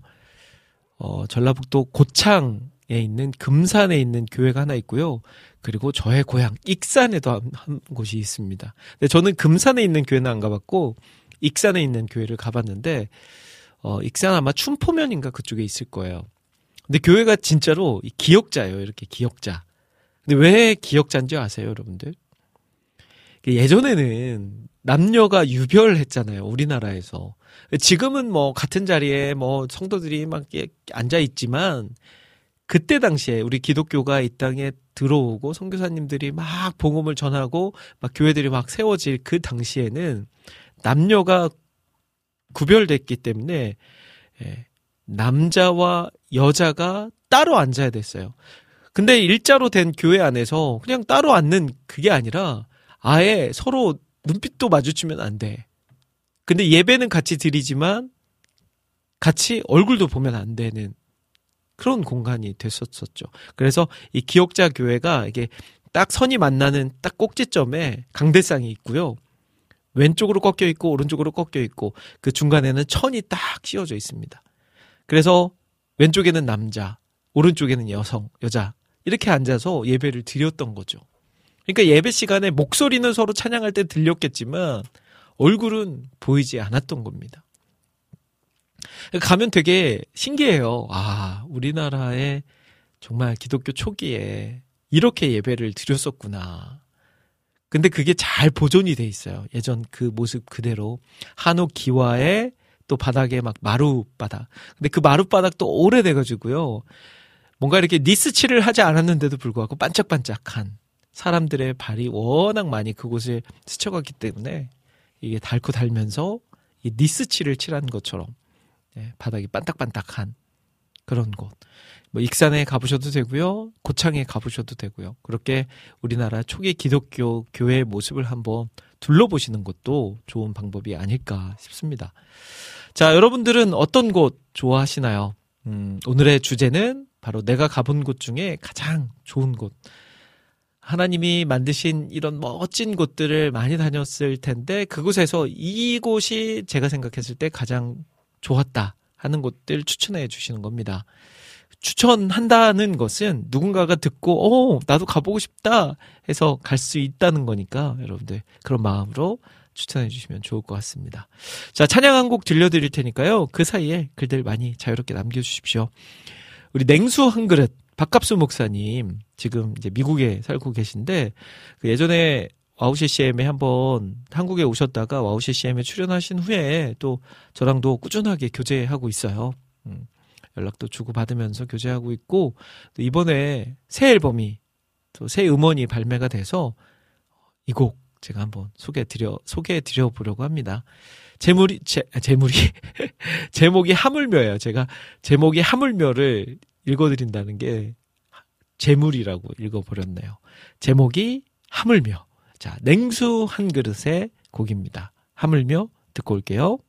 전라북도 고창에 있는 금산에 있는 교회가 하나 있고요. 그리고 저의 고향 익산에도 한 곳이 있습니다. 근데 저는 금산에 있는 교회는 안 가봤고 익산에 있는 교회를 가봤는데 익산 아마 춘포면인가 그쪽에 있을 거예요. 근데 교회가 진짜로 기역자예요. 이렇게 기역자. 근데 왜 기역자인지 아세요, 여러분들? 예전에는 남녀가 유별했잖아요. 우리나라에서. 지금은 뭐 같은 자리에 뭐 성도들이 막 앉아 있지만 그때 당시에 우리 기독교가 이 땅에 들어오고 선교사님들이 막 복음을 전하고 막 교회들이 막 세워질 그 당시에는 남녀가 구별됐기 때문에 남자와 여자가 따로 앉아야 됐어요. 근데 일자로 된 교회 안에서 그냥 따로 앉는 그게 아니라 아예 서로 눈빛도 마주치면 안 돼. 근데 예배는 같이 드리지만 같이 얼굴도 보면 안 되는 그런 공간이 됐었죠. 그래서 이 기억자 교회가 이게 딱 선이 만나는 딱 꼭지점에 강대상이 있고요. 왼쪽으로 꺾여 있고 오른쪽으로 꺾여 있고 그 중간에는 천이 딱 씌워져 있습니다. 그래서 왼쪽에는 남자, 오른쪽에는 여자 이렇게 앉아서 예배를 드렸던 거죠. 그러니까 예배 시간에 목소리는 서로 찬양할 때 들렸겠지만 얼굴은 보이지 않았던 겁니다. 가면 되게 신기해요. 아, 우리나라에 정말 기독교 초기에 이렇게 예배를 드렸었구나. 근데 그게 잘 보존이 돼 있어요. 예전 그 모습 그대로. 한옥 기와에 또 바닥에 막 마룻바닥. 근데 그 마룻바닥도 오래돼가지고요. 뭔가 이렇게 니스칠을 하지 않았는데도 불구하고 반짝반짝한 사람들의 발이 워낙 많이 그곳에 스쳐갔기 때문에 이게 닳고 닳면서 이 니스칠을 칠한 것처럼 바닥이 반딱반딱한 그런 곳. 뭐 익산에 가보셔도 되고요. 고창에 가보셔도 되고요. 그렇게 우리나라 초기 기독교 교회의 모습을 한번 둘러보시는 것도 좋은 방법이 아닐까 싶습니다. 자, 여러분들은 어떤 곳 좋아하시나요? 오늘의 주제는 바로 내가 가본 곳 중에 가장 좋은 곳. 하나님이 만드신 이런 멋진 곳들을 많이 다녔을 텐데 그곳에서 이곳이 제가 생각했을 때 가장 좋았다 하는 곳들 추천해 주시는 겁니다. 추천한다는 것은 누군가가 듣고 나도 가보고 싶다 해서 갈 수 있다는 거니까 여러분들 그런 마음으로 추천해 주시면 좋을 것 같습니다. 자, 찬양 한 곡 들려드릴 테니까요. 그 사이에 글들 많이 자유롭게 남겨주십시오. 우리 냉수 한 그릇 박갑수 목사님 지금 이제 미국에 살고 계신데 그 예전에 와우 CCM에 한번 한국에 오셨다가 와우 CCM에 출연하신 후에 또 저랑도 꾸준하게 교제하고 있어요. 연락도 주고받으면서 교제하고 있고 또 이번에 새 앨범이 또 새 음원이 발매가 돼서 이 곡 제가 한번 소개해드려 보려고 합니다. 제목이 하물며예요. 제가 제목이 하물며를 읽어드린다는 게 재물이라고 읽어버렸네요. 제목이 하물며. 자, 냉수 한 그릇의 곡입니다. 하물며 듣고 올게요.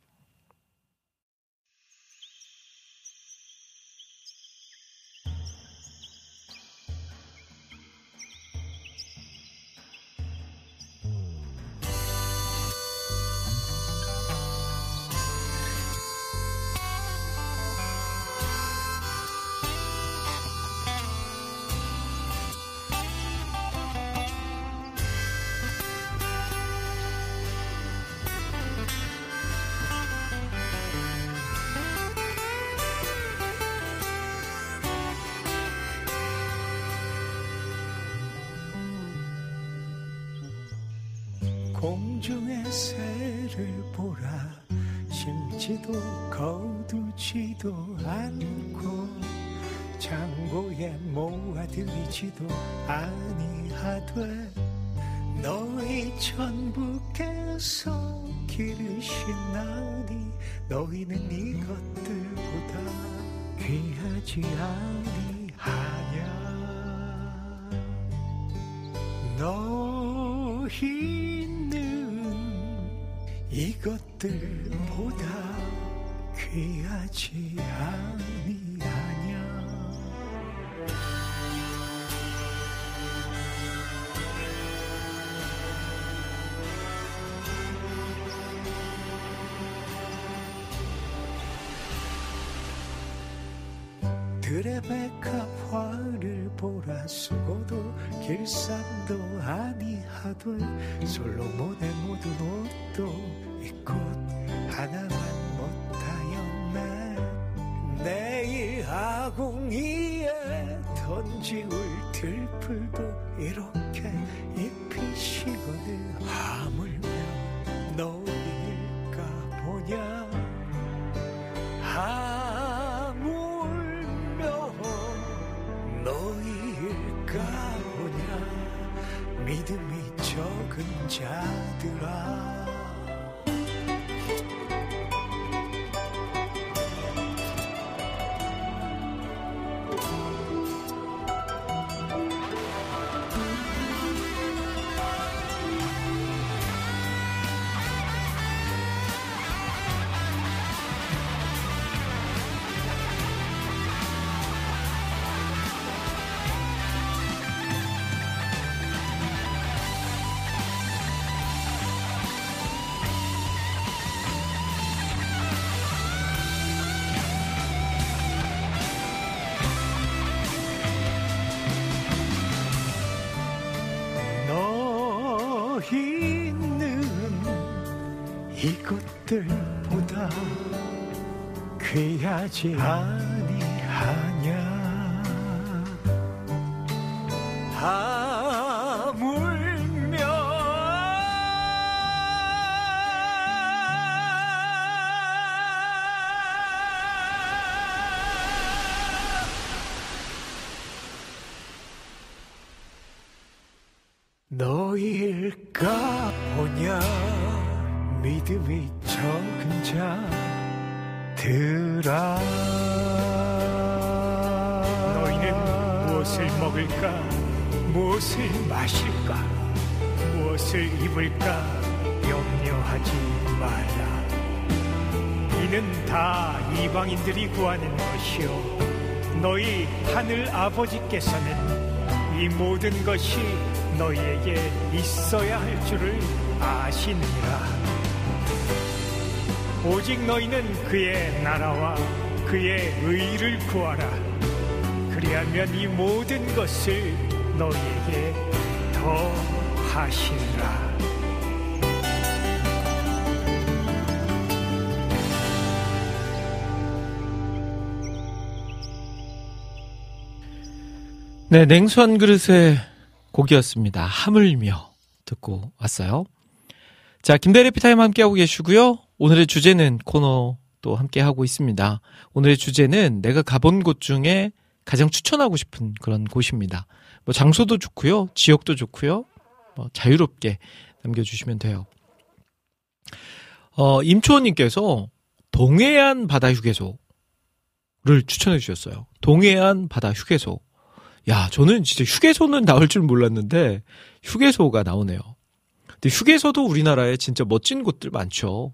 공중의 새를 보라 심지도 거두지도 않고 창고에 모아들이지도 아니하되 너희 천부께서 기르시나니 너희는 이것들보다 귀하지 아니하냐. 너희는 이것들보다 귀하지 아니하냐. 들의 백합화를 보라 쓰고도 길쌈도 아니하되 솔로몬의 모든 옷도 이곳 하나만 못하였네. 내일 아궁이에 던지울 들풀도 이렇게 입히시거늘 적은 자들아 있는 이것들보다 귀하지 아니하냐 하물며 너일까 보냐 믿음이 적은 자들아 너희는 무엇을 먹을까 무엇을 마실까 무엇을 입을까 염려하지 말라 이는 다 이방인들이 구하는 것이요 너희 하늘 아버지께서는 이 모든 것이 너희에게 있어야 할 줄을 아시느니라 오직 너희는 그의 나라와 그의 의를 구하라 그리하면 이 모든 것을 너희에게 더 하시리라
네, 냉수 한 그릇의 곡이었습니다. 하물며 듣고 왔어요. 자, 김대리 피타임 함께하고 계시고요. 오늘의 주제는 코너 또 함께하고 있습니다. 오늘의 주제는 내가 가본 곳 중에 가장 추천하고 싶은 그런 곳입니다. 뭐 장소도 좋고요. 지역도 좋고요. 뭐 자유롭게 남겨주시면 돼요. 임초원님께서 동해안 바다 휴게소를 추천해 주셨어요. 동해안 바다 휴게소. 야, 저는 진짜 휴게소는 나올 줄 몰랐는데 휴게소가 나오네요. 근데 휴게소도 우리나라에 진짜 멋진 곳들 많죠.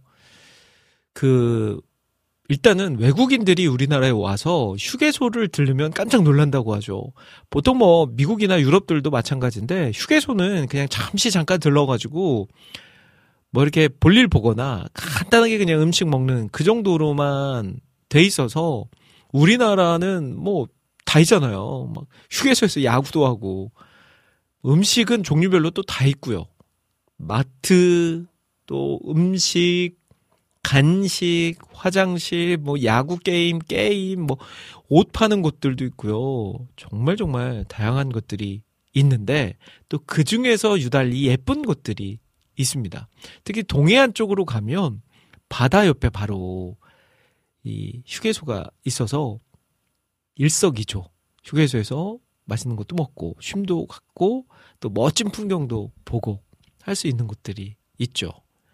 일단은 외국인들이 우리나라에 와서 휴게소를 들르면 깜짝 놀란다고 하죠. 보통 뭐 미국이나 유럽들도 마찬가지인데 휴게소는 그냥 잠깐 들러가지고 뭐 이렇게 볼일 보거나 간단하게 그냥 음식 먹는 그 정도로만 돼 있어서 우리나라는 뭐 다 있잖아요. 막 휴게소에서 야구도 하고 음식은 종류별로 또 다 있고요. 마트 또 음식 간식, 화장실, 뭐 야구 게임, 뭐 옷 파는 곳들도 있고요. 정말 다양한 것들이 있는데 또 그 중에서 유달리 예쁜 곳들이 있습니다. 특히 동해안 쪽으로 가면 바다 옆에 바로 이 휴게소가 있어서 일석이조. 휴게소에서 맛있는 것도 먹고 쉼도 갖고 또 멋진 풍경도 보고 할 수 있는 곳들이 있죠.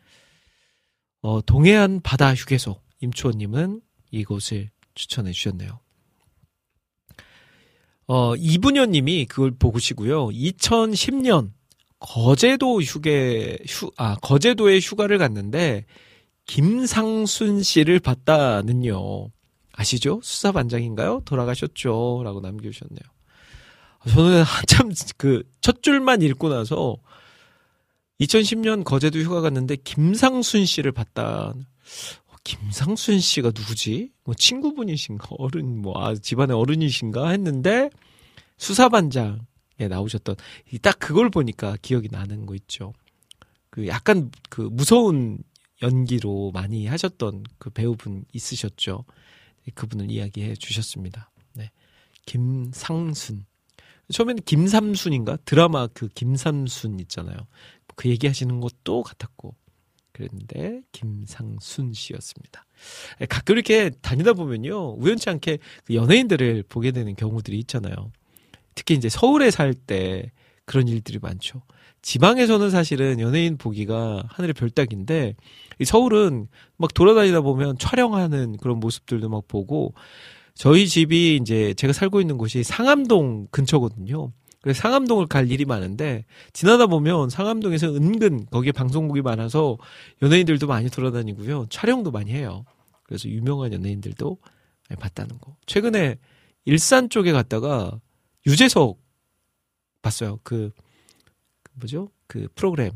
동해안 바다 휴게소 임초원님은 이곳을 추천해 주셨네요. 이분현님이 그걸 보시고요. 2010년 거제도에 휴가를 갔는데 김상순 씨를 봤다는요. 아시죠? 수사반장인가요? 돌아가셨죠? 라고 남겨주셨네요. 저는 한참 첫 줄만 읽고 나서 2010년 거제도 휴가 갔는데 김상순 씨를 봤다. 김상순 씨가 누구지? 뭐 친구분이신가? 집안의 어른이신가? 했는데 수사반장에 나오셨던 딱 그걸 보니까 기억이 나는 거 있죠. 약간 무서운 연기로 많이 하셨던 그 배우분 있으셨죠. 그분을 이야기해 주셨습니다. 네. 김상순. 처음에는 김삼순인가? 드라마 김삼순 있잖아요. 그 얘기하시는 것도 같았고 그랬는데 김상순 씨였습니다. 가끔 이렇게 다니다 보면요. 우연치 않게 연예인들을 보게 되는 경우들이 있잖아요. 특히 이제 서울에 살 때 그런 일들이 많죠. 지방에서는 사실은 연예인 보기가 하늘의 별따기인데 이 서울은 막 돌아다니다 보면 촬영하는 그런 모습들도 막 보고 저희 집이 이제 제가 살고 있는 곳이 상암동 근처거든요. 그래서 상암동을 갈 일이 많은데 지나다 보면 상암동에서 은근 거기에 방송국이 많아서 연예인들도 많이 돌아다니고요. 촬영도 많이 해요. 그래서 유명한 연예인들도 많이 봤다는 거. 최근에 일산 쪽에 갔다가 유재석 봤어요. 그 뭐죠? 그 프로그램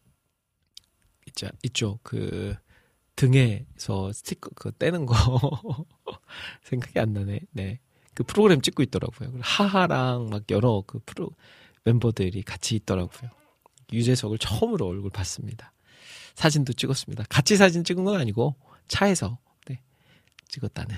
있죠. 그 등에서 스티커 그거 떼는 거 생각이 안 나네. 네. 그 프로그램 찍고 있더라고요. 하하랑 막 여러 그 프로 멤버들이 같이 있더라고요. 유재석을 처음으로 얼굴 봤습니다. 사진도 찍었습니다. 같이 사진 찍은 건 아니고 차에서 네, 찍었다는.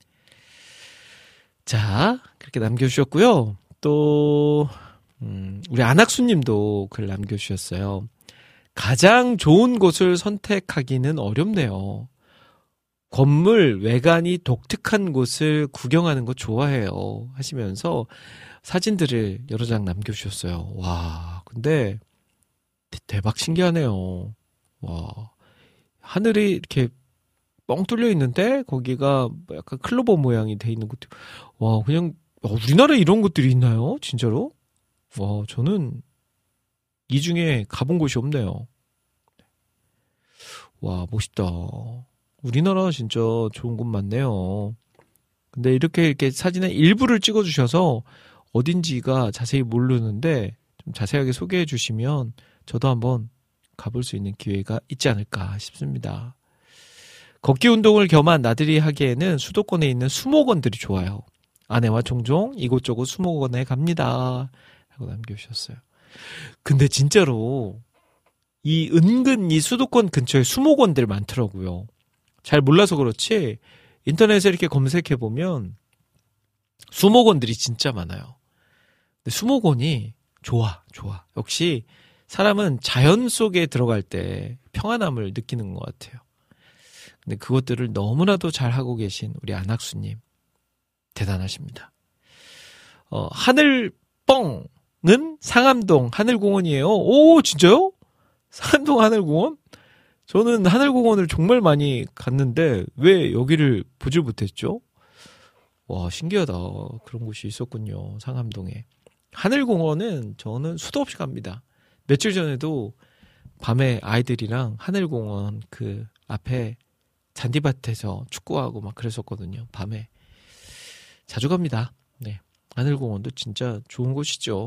자, 그렇게 남겨주셨고요. 또 우리 안학수님도 글 남겨주셨어요. 가장 좋은 곳을 선택하기는 어렵네요. 건물 외관이 독특한 곳을 구경하는 거 좋아해요. 하시면서 사진들을 여러 장 남겨주셨어요. 와, 근데 대박 신기하네요. 와, 하늘이 이렇게 뻥 뚫려 있는데 거기가 약간 클로버 모양이 돼 있는 곳도. 와, 그냥 우리나라에 이런 곳들이 있나요? 진짜로? 와, 저는 이 중에 가본 곳이 없네요. 와, 멋있다. 우리나라 진짜 좋은 곳 많네요. 근데 이렇게 사진의 일부를 찍어주셔서 어딘지가 자세히 모르는데 좀 자세하게 소개해 주시면 저도 한번 가볼 수 있는 기회가 있지 않을까 싶습니다. 걷기 운동을 겸한 나들이 하기에는 수도권에 있는 수목원들이 좋아요. 아내와 종종 이곳저곳 수목원에 갑니다. 라고 남겨주셨어요. 근데 진짜로 이 은근 이 수도권 근처에 수목원들 많더라고요. 잘 몰라서 그렇지 인터넷에 이렇게 검색해보면 수목원들이 진짜 많아요. 근데 수목원이 좋아. 역시 사람은 자연 속에 들어갈 때 평안함을 느끼는 것 같아요. 근데 그것들을 너무나도 잘하고 계신 우리 안학수님 대단하십니다. 하늘뻥은 상암동 하늘공원이에요. 오, 진짜요? 상암동 하늘공원? 저는 하늘공원을 정말 많이 갔는데 왜 여기를 보질 못했죠? 와, 신기하다. 그런 곳이 있었군요. 상암동에. 하늘공원은 저는 수도 없이 갑니다. 며칠 전에도 밤에 아이들이랑 하늘공원 그 앞에 잔디밭에서 축구하고 막 그랬었거든요. 밤에. 자주 갑니다. 네. 하늘공원도 진짜 좋은 곳이죠.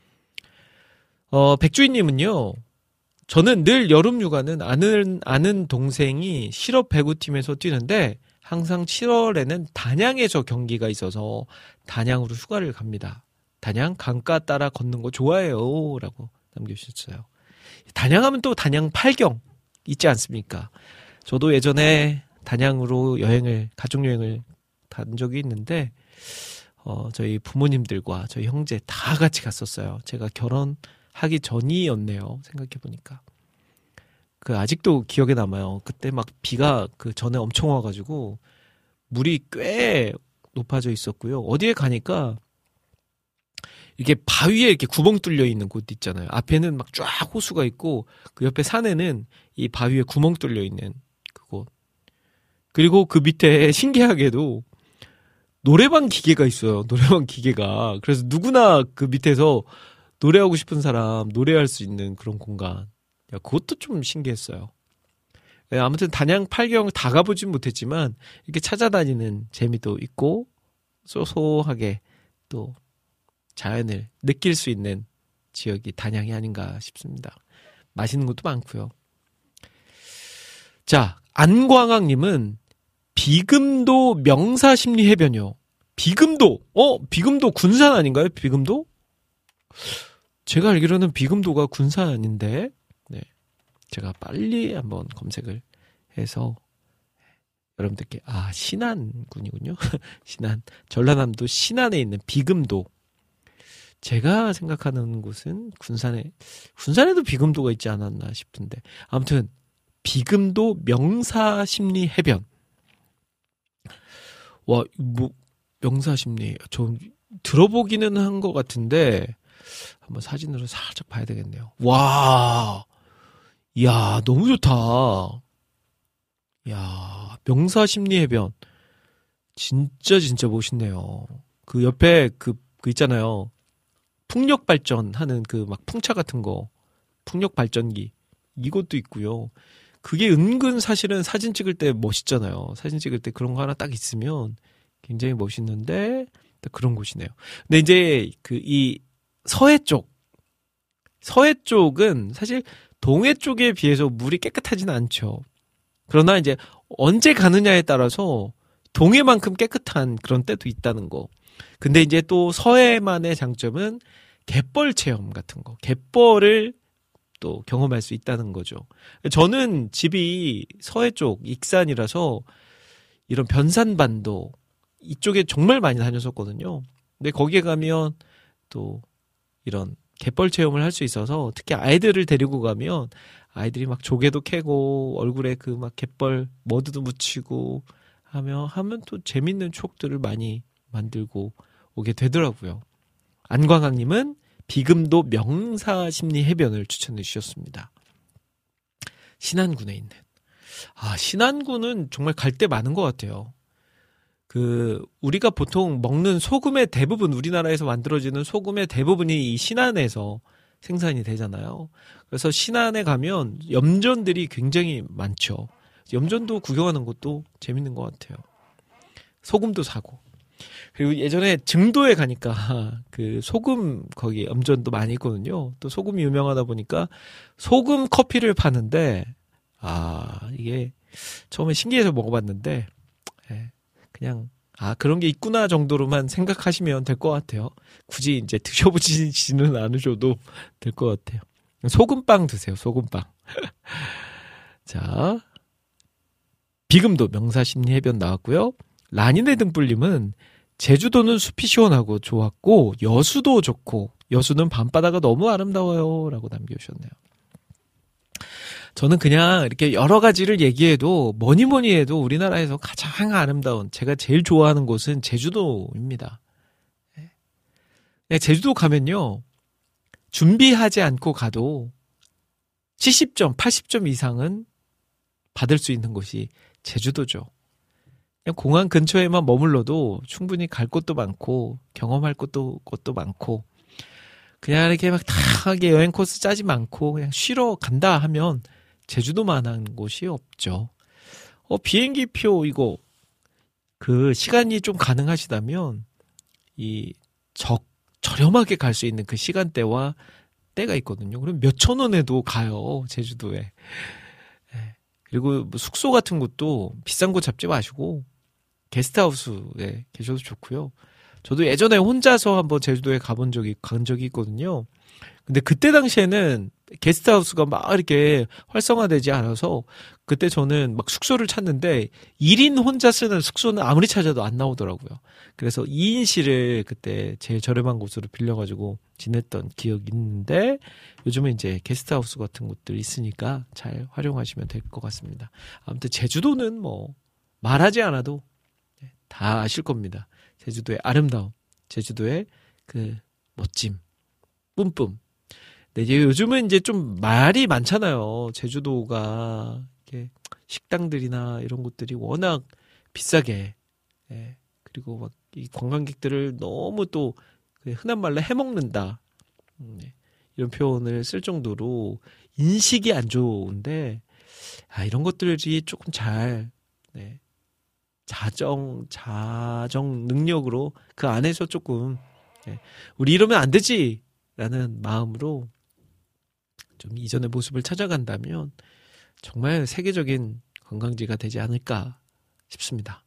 백주인님은요. 저는 늘 여름 휴가는 아는 동생이 실업 배구팀에서 뛰는데 항상 7월에는 단양에서 경기가 있어서 단양으로 휴가를 갑니다. 단양 강가 따라 걷는 거 좋아해요. 라고 남겨주셨어요. 단양하면 또 단양 팔경 있지 않습니까? 저도 예전에 단양으로 가족여행을 간 적이 있는데 저희 부모님들과 저희 형제 다 같이 갔었어요. 제가 결혼하기 전이었네요. 생각해보니까. 아직도 기억에 남아요. 그때 막 비가 그 전에 엄청 와가지고 물이 꽤 높아져 있었고요. 어디에 가니까 이렇게 바위에 이렇게 구멍 뚫려 있는 곳 있잖아요. 앞에는 막 쫙 호수가 있고 그 옆에 산에는 이 바위에 구멍 뚫려 있는 그곳. 그리고 그 밑에 신기하게도 노래방 기계가 있어요. 노래방 기계가. 그래서 누구나 그 밑에서 노래하고 싶은 사람 노래할 수 있는 그런 공간. 그것도 좀 신기했어요. 아무튼 단양 팔경 다 가보진 못했지만 이렇게 찾아다니는 재미도 있고 소소하게 또 자연을 느낄 수 있는 지역이 단양이 아닌가 싶습니다. 맛있는 것도 많고요. 자, 안광학님은 비금도 명사심리해변이요. 비금도 군산 아닌가요? 비금도? 제가 알기로는 비금도가 군산인데 네, 제가 빨리 한번 검색을 해서 여러분들께 신안군이군요. 신안 전라남도 신안에 있는 비금도. 제가 생각하는 곳은 군산에도 비금도가 있지 않았나 싶은데 아무튼 비금도 명사심리해변. 와, 명사심리 좀 들어보기는 한 것 같은데 한번 사진으로 살짝 봐야 되겠네요. 와, 이야, 너무 좋다. 이야, 명사심리해변. 진짜 멋있네요. 그 옆에 그 있잖아요. 풍력 발전하는 그 막 풍차 같은 거. 풍력 발전기. 이것도 있고요. 그게 은근 사실은 사진 찍을 때 멋있잖아요. 사진 찍을 때 그런 거 하나 딱 있으면 굉장히 멋있는데, 그런 곳이네요. 근데 이제 이 서해 쪽은 사실 동해 쪽에 비해서 물이 깨끗하지는 않죠. 그러나 이제 언제 가느냐에 따라서 동해만큼 깨끗한 그런 때도 있다는 거. 근데 이제 또 서해만의 장점은 갯벌 체험 같은 거. 갯벌을 또 경험할 수 있다는 거죠. 저는 집이 서해 쪽 익산이라서 이런 변산반도 이쪽에 정말 많이 다녔었거든요. 근데 거기에 가면 또 이런 갯벌 체험을 할 수 있어서 특히 아이들을 데리고 가면 아이들이 막 조개도 캐고 얼굴에 그 막 갯벌 머드도 묻히고 하면 또 재밌는 추억들을 많이 만들고 오게 되더라고요. 안광학님은 비금도 명사심리해변을 추천해 주셨습니다. 신안군에 있는. 신안군은 정말 갈 데 많은 것 같아요. 우리가 보통 먹는 소금의 대부분, 우리나라에서 만들어지는 소금의 대부분이 이 신안에서 생산이 되잖아요. 그래서 신안에 가면 염전들이 굉장히 많죠. 염전도 구경하는 것도 재밌는 것 같아요. 소금도 사고. 그리고 예전에 증도에 가니까 그 소금 거기 염전도 많이 있거든요. 또 소금이 유명하다 보니까 소금 커피를 파는데 이게 처음에 신기해서 먹어봤는데 그냥 그런 게 있구나 정도로만 생각하시면 될 것 같아요. 굳이 이제 드셔보지는 않으셔도 될 것 같아요. 소금빵 드세요. 소금빵. 자, 비금도 명사심리해변 나왔고요. 라니네 등불님은 제주도는 숲이 시원하고 좋았고 여수도 좋고 여수는 밤바다가 너무 아름다워요 라고 남겨주셨네요. 저는 그냥 이렇게 여러 가지를 얘기해도 뭐니 해도 우리나라에서 가장 아름다운 제가 제일 좋아하는 곳은 제주도입니다. 제주도 가면요 준비하지 않고 가도 70점, 80점 이상은 받을 수 있는 곳이 제주도죠. 그냥 공항 근처에만 머물러도 충분히 갈 곳도 많고 경험할 것도 많고 그냥 이렇게 막 다하게 여행 코스 짜지 않고 그냥 쉬러 간다 하면 제주도만한 곳이 없죠. 비행기표 이거 그 시간이 좀 가능하시다면 이 저렴하게 갈 수 있는 그 시간대와 때가 있거든요. 그럼 몇천 원에도 가요 제주도에. 그리고 뭐 숙소 같은 것도 비싼 곳 잡지 마시고 게스트하우스에 계셔도 좋고요. 저도 예전에 혼자서 한번 제주도에 간 적이 있거든요. 근데 그때 당시에는 게스트하우스가 막 이렇게 활성화되지 않아서 그때 저는 막 숙소를 찾는데 1인 혼자 쓰는 숙소는 아무리 찾아도 안 나오더라고요. 그래서 2인실을 그때 제일 저렴한 곳으로 빌려가지고 지냈던 기억이 있는데 요즘은 이제 게스트하우스 같은 곳들 있으니까 잘 활용하시면 될 것 같습니다. 아무튼 제주도는 뭐 말하지 않아도 다 아실 겁니다. 제주도의 아름다움, 제주도의 그 멋짐, 뿜뿜. 네, 이제 요즘은 이제 좀 말이 많잖아요. 제주도가 이렇게 식당들이나 이런 곳들이 워낙 비싸게, 그리고 막 이 관광객들을 너무 또 흔한 말로 해먹는다. 이런 표현을 쓸 정도로 인식이 안 좋은데, 이런 것들이 조금 잘, 자정 능력으로 그 안에서 조금, 우리 이러면 안 되지! 라는 마음으로 좀 이전의 모습을 찾아간다면 정말 세계적인 관광지가 되지 않을까 싶습니다.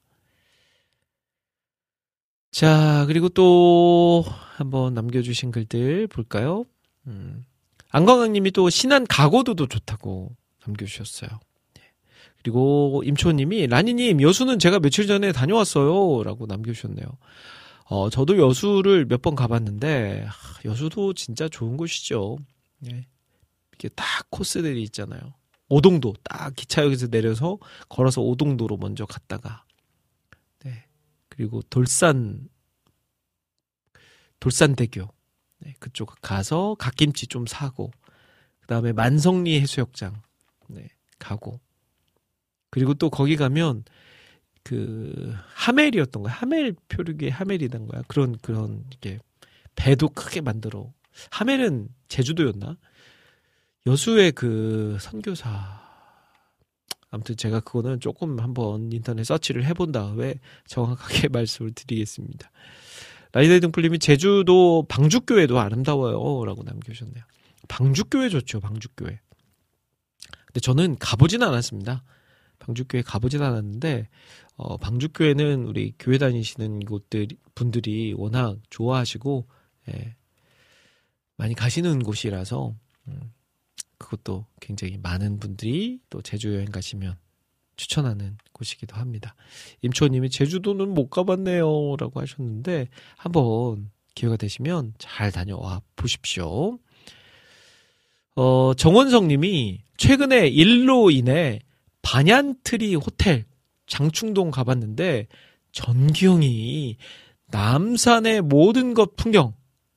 자, 그리고 또 한번 남겨주신 글들 볼까요? 안광학님이 또 신안 가고도도 좋다고 남겨주셨어요. 그리고 임초님이 라니님 여수는 제가 며칠 전에 다녀왔어요 라고 남겨주셨네요. 저도 여수를 몇 번 가봤는데 여수도 진짜 좋은 곳이죠. 이렇게 딱 코스들이 있잖아요. 오동도 딱 기차역에서 내려서 걸어서 오동도로 먼저 갔다가 그리고 돌산대교 네, 그쪽 가서 갓김치 좀 사고, 그 다음에 만성리 해수욕장 네, 가고, 그리고 또 거기 가면 그 하멜이었던 거야. 하멜 표류기 하멜이던 거야. 그런 이렇게 배도 크게 만들어. 하멜은 제주도였나? 여수의 그 선교사. 아무튼 제가 그거는 조금 한번 인터넷 서치를 해본 다음에 정확하게 말씀을 드리겠습니다. 라이더 등불님이 제주도 방죽교회도 아름다워요 라고 남겨주셨네요. 방죽교회 좋죠. 방죽교회. 근데 저는 가보진 않았습니다. 방죽교회 가보진 않았는데 방죽교회는 우리 교회 다니시는 분들이 워낙 좋아하시고 예, 많이 가시는 곳이라서 그것도 굉장히 많은 분들이 또 제주 여행 가시면 추천하는 곳이기도 합니다. 임초님이 제주도는 못 가봤네요 라고 하셨는데 한번 기회가 되시면 잘 다녀와 보십시오. 정원성님이 최근에 일로 인해 반얀트리 호텔 장충동 가봤는데 전기형이 남산의 모든 것 풍경,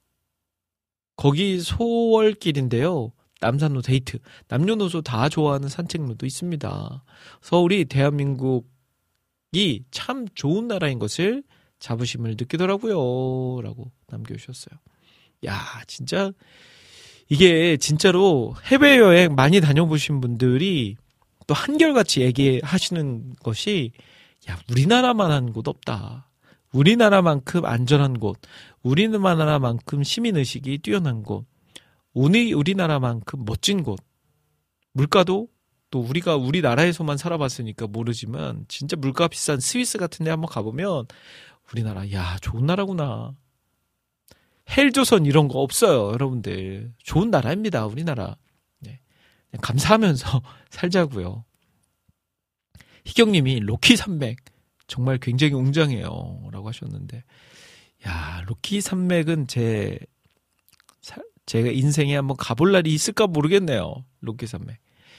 거기 소월길인데요. 남산로 데이트, 남녀노소 다 좋아하는 산책로도 있습니다. 서울이 대한민국이 참 좋은 나라인 것을 자부심을 느끼더라고요 라고 남겨주셨어요. 야, 진짜 이게 진짜로 해외여행 많이 다녀보신 분들이 또 한결같이 얘기하시는 것이, 야, 우리나라만한 곳 없다. 우리나라만큼 안전한 곳, 우리나라만큼 시민의식이 뛰어난 곳, 우리나라만큼 멋진 곳, 물가도 또 우리가 우리나라에서만 살아봤으니까 모르지만 진짜 물가 비싼 스위스 같은 데 한번 가보면 우리나라, 야, 좋은 나라구나. 헬조선 이런 거 없어요, 여러분들. 좋은 나라입니다, 우리나라. 네. 그냥 감사하면서 살자고요. 희경님이 로키 산맥 정말 굉장히 웅장해요 라고 하셨는데, 야, 로키 산맥은 제가 인생에 한번 가볼 날이 있을까 모르겠네요. 로키 산맥.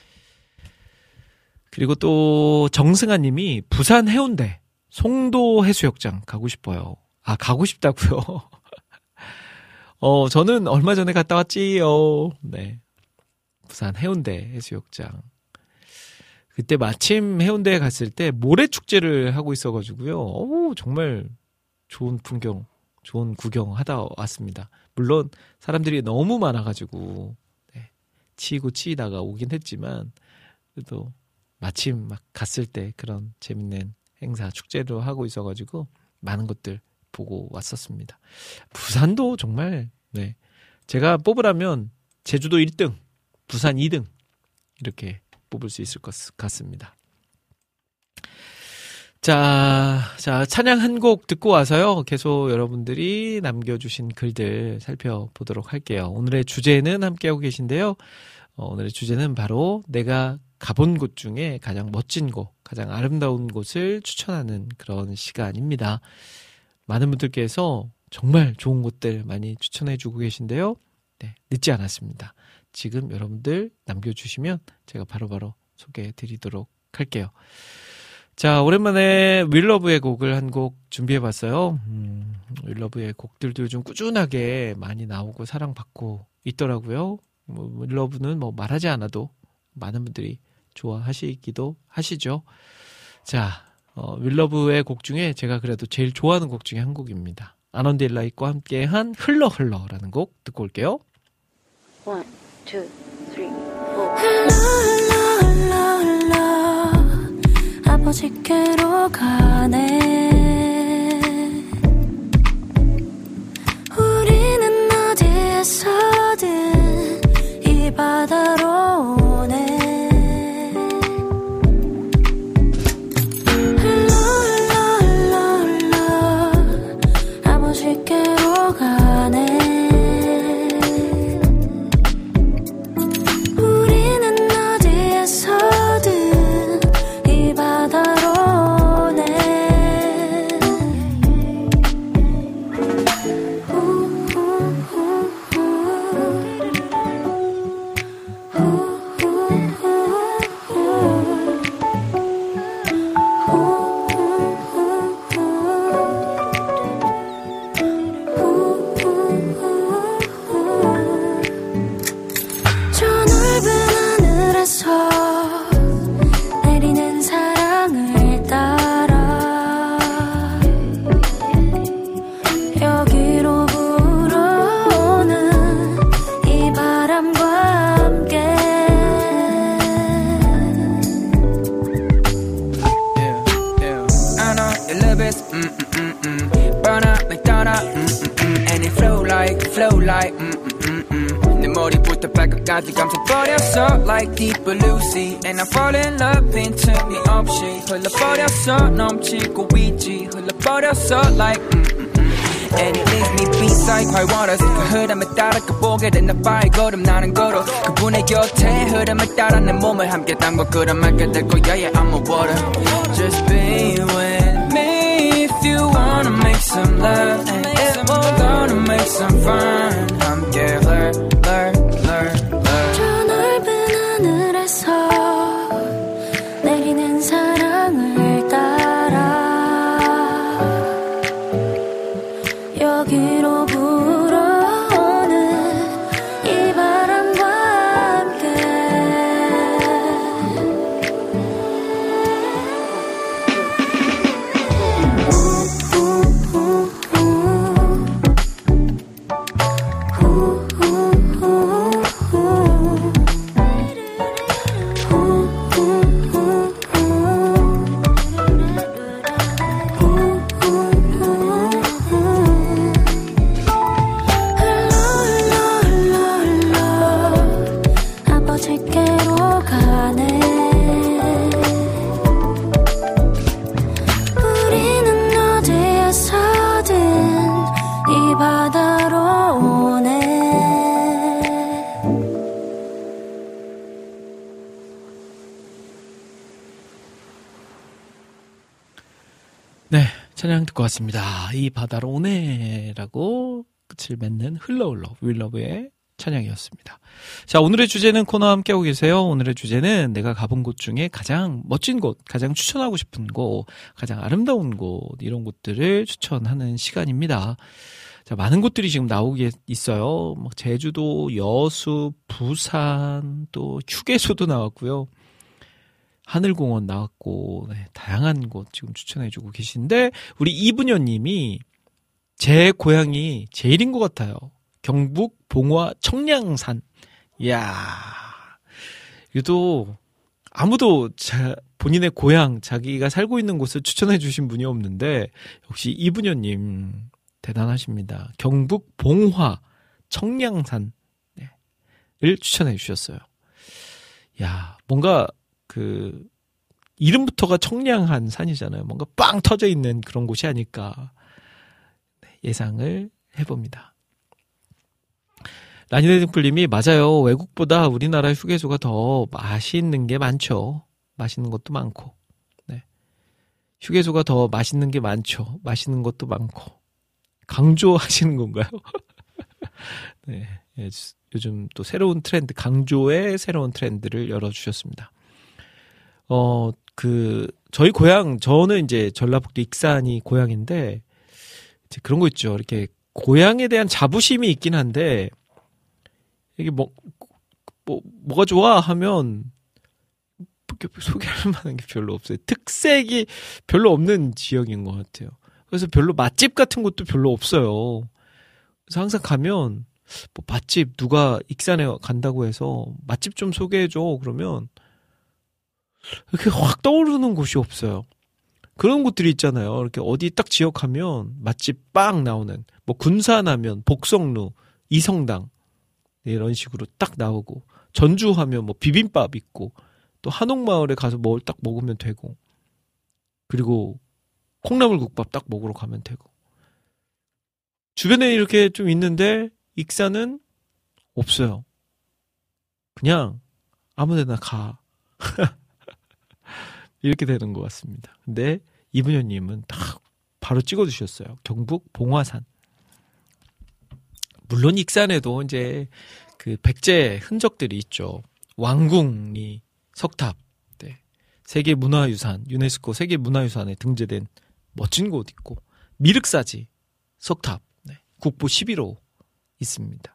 그리고 또 정승아님이 부산 해운대 송도 해수욕장 가고 싶어요. 아, 가고 싶다고요? 저는 얼마 전에 갔다 왔지요. 네, 부산 해운대 해수욕장. 그때 마침 해운대에 갔을 때 모래축제를 하고 있어가지고요. 정말 좋은 풍경, 좋은 구경 하다 왔습니다. 물론 사람들이 너무 많아가지고 네, 치이다가 오긴 했지만 그래도 마침 막 갔을 때 그런 재밌는 행사, 축제를 하고 있어가지고 많은 것들 보고 왔었습니다. 부산도 정말 네, 제가 뽑으라면 제주도 1등, 부산 2등 이렇게 뽑을 수 있을 것 같습니다. 자, 찬양 한 곡 듣고 와서요. 계속 여러분들이 남겨주신 글들 살펴보도록 할게요. 오늘의 주제는 함께하고 계신데요. 오늘의 주제는 바로 내가 가본 곳 중에 가장 멋진 곳, 가장 아름다운 곳을 추천하는 그런 시간입니다. 많은 분들께서 정말 좋은 곳들 많이 추천해주고 계신데요. 네, 늦지 않았습니다. 지금 여러분들 남겨주시면 제가 바로바로 소개해드리도록 할게요. 자, 오랜만에 윌러브의 곡을 한 곡 준비해봤어요. 윌러브의 곡들도 요즘 꾸준하게 많이 나오고 사랑받고 있더라고요. 윌러브는 말하지 않아도 많은 분들이 좋아하시기도 하시죠. 자, 윌러브의 곡 중에 제가 그래도 제일 좋아하는 곡 중에 한 곡입니다. 아넌딜라이트와 함께한 흘러라는 곡 듣고 올게요.
1, 2, 3, 4 아버지께로 가네. 우리는 어디에서든 이 바다로 오네. 아버지께로 가네.
아직 감춰버렸어 like deep blue sea And I fall in love 빈틈이 없이 흘러버렸어 넘치고 있지 흘러버렸어 like And it leaves me beside quite waters 그 흐름에 따라 그 보게 된 나 발걸음 나는 걸어 그분의 곁에 흐름에 따라 내 몸을 함께 담고 끌어막게 될 거야 yeah I'm a water Just be with me if you wanna make some love And if we're gonna make some fun 함께 learn
저 넓은 하늘에서 내리는 사랑을 따라 여기로 불어오는 이 바람과 함께
네, 찬양 듣고 왔습니다. 이 바다로 오네라고 끝을 맺는 흘러흘러 윌러브의 찬양이었습니다. 자, 오늘의 주제는 코너와 함께하고 계세요. 오늘의 주제는 내가 가본 곳 중에 가장 멋진 곳, 가장 추천하고 싶은 곳, 가장 아름다운 곳, 이런 곳들을 추천하는 시간입니다. 자, 많은 곳들이 지금 나오게 있어요. 뭐 제주도, 여수, 부산, 또 휴게소도 나왔고요. 하늘공원 나왔고, 네, 다양한 곳 지금 추천해주고 계신데, 우리 이분여 님이 제 고향이 제일인 것 같아요. 경북 봉화 청량산. 이야, 이것도 아무도 본인의 고향, 자기가 살고 있는 곳을 추천해주신 분이 없는데, 역시 이분여 님 대단하십니다. 경북 봉화 청량산 을 추천해 주셨어요. 야, 뭔가 이름부터가 청량한 산이잖아요. 뭔가 빵 터져 있는 그런 곳이 아닐까 예상을 해봅니다. 라니네등풀님이 맞아요. 외국보다 우리나라 휴게소가 더 맛있는 게 많죠. 맛있는 것도 많고. 네. 휴게소가 더 맛있는 게 많죠. 맛있는 것도 많고. 강조하시는 건가요? 네. 요즘 또 새로운 트렌드, 강조의 새로운 트렌드를 열어주셨습니다. 저희 고향, 저는 이제 전라북도 익산이 고향인데, 이제 그런 거 있죠. 이렇게 고향에 대한 자부심이 있긴 한데, 이게 뭐가 좋아 하면, 소개할 만한 게 별로 없어요. 특색이 별로 없는 지역인 것 같아요. 그래서 별로 맛집 같은 것도 별로 없어요. 그래서 항상 가면, 뭐 맛집, 누가 익산에 간다고 해서 맛집 좀 소개해줘. 그러면, 이렇게 확 떠오르는 곳이 없어요. 그런 곳들이 있잖아요. 이렇게 어디 딱 지역하면 맛집 빵 나오는, 뭐 군산하면 복성루, 이성당, 이런 식으로 딱 나오고, 전주하면 뭐 비빔밥 있고, 또 한옥마을에 가서 뭘 딱 먹으면 되고, 그리고 콩나물국밥 딱 먹으러 가면 되고, 주변에 이렇게 좀 있는데 익산은 없어요. 그냥 아무데나 가. 이렇게 되는 것 같습니다. 근데 이분여님은 딱 바로 찍어주셨어요. 경북 봉화산. 물론 익산에도 이제 그 백제 흔적들이 있죠. 왕궁이 석탑, 네. 세계문화유산, 유네스코 세계문화유산에 등재된 멋진 곳 있고, 미륵사지 석탑, 네. 국보 11호 있습니다.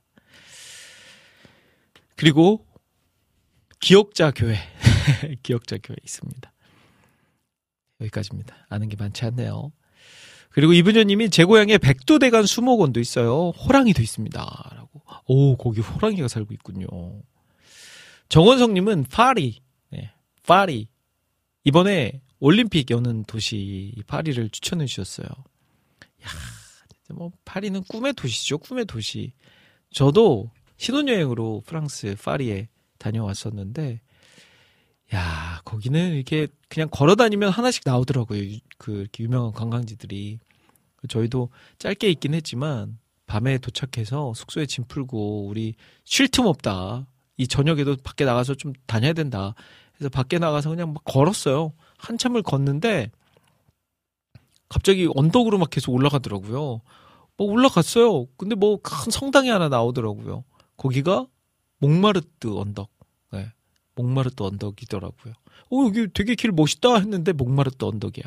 그리고 기억자교회, 기억자교회 있습니다. 여기까지입니다. 아는 게 많지 않네요. 그리고 이분여님이 제 고향에 백두대간 수목원도 있어요. 호랑이도 있습니다. 라고. 오, 거기 호랑이가 살고 있군요. 정원성님은 파리, 네, 파리. 이번에 올림픽 여는 도시 파리를 추천해 주셨어요. 야, 뭐 파리는 꿈의 도시죠. 꿈의 도시. 저도 신혼여행으로 프랑스 파리에 다녀왔었는데, 야, 거기는 이렇게 그냥 걸어 다니면 하나씩 나오더라고요. 이렇게 유명한 관광지들이. 저희도 짧게 있긴 했지만, 밤에 도착해서 숙소에 짐 풀고, 우리 쉴 틈 없다. 이 저녁에도 밖에 나가서 좀 다녀야 된다. 그래서 밖에 나가서 그냥 막 걸었어요. 한참을 걷는데, 갑자기 언덕으로 막 계속 올라가더라고요. 뭐 올라갔어요. 근데 뭐 큰 성당이 하나 나오더라고요. 거기가 몽마르트 언덕. 네. 몽마르트 언덕이더라고요. 여기 되게 길 멋있다 했는데 몽마르트 언덕이야.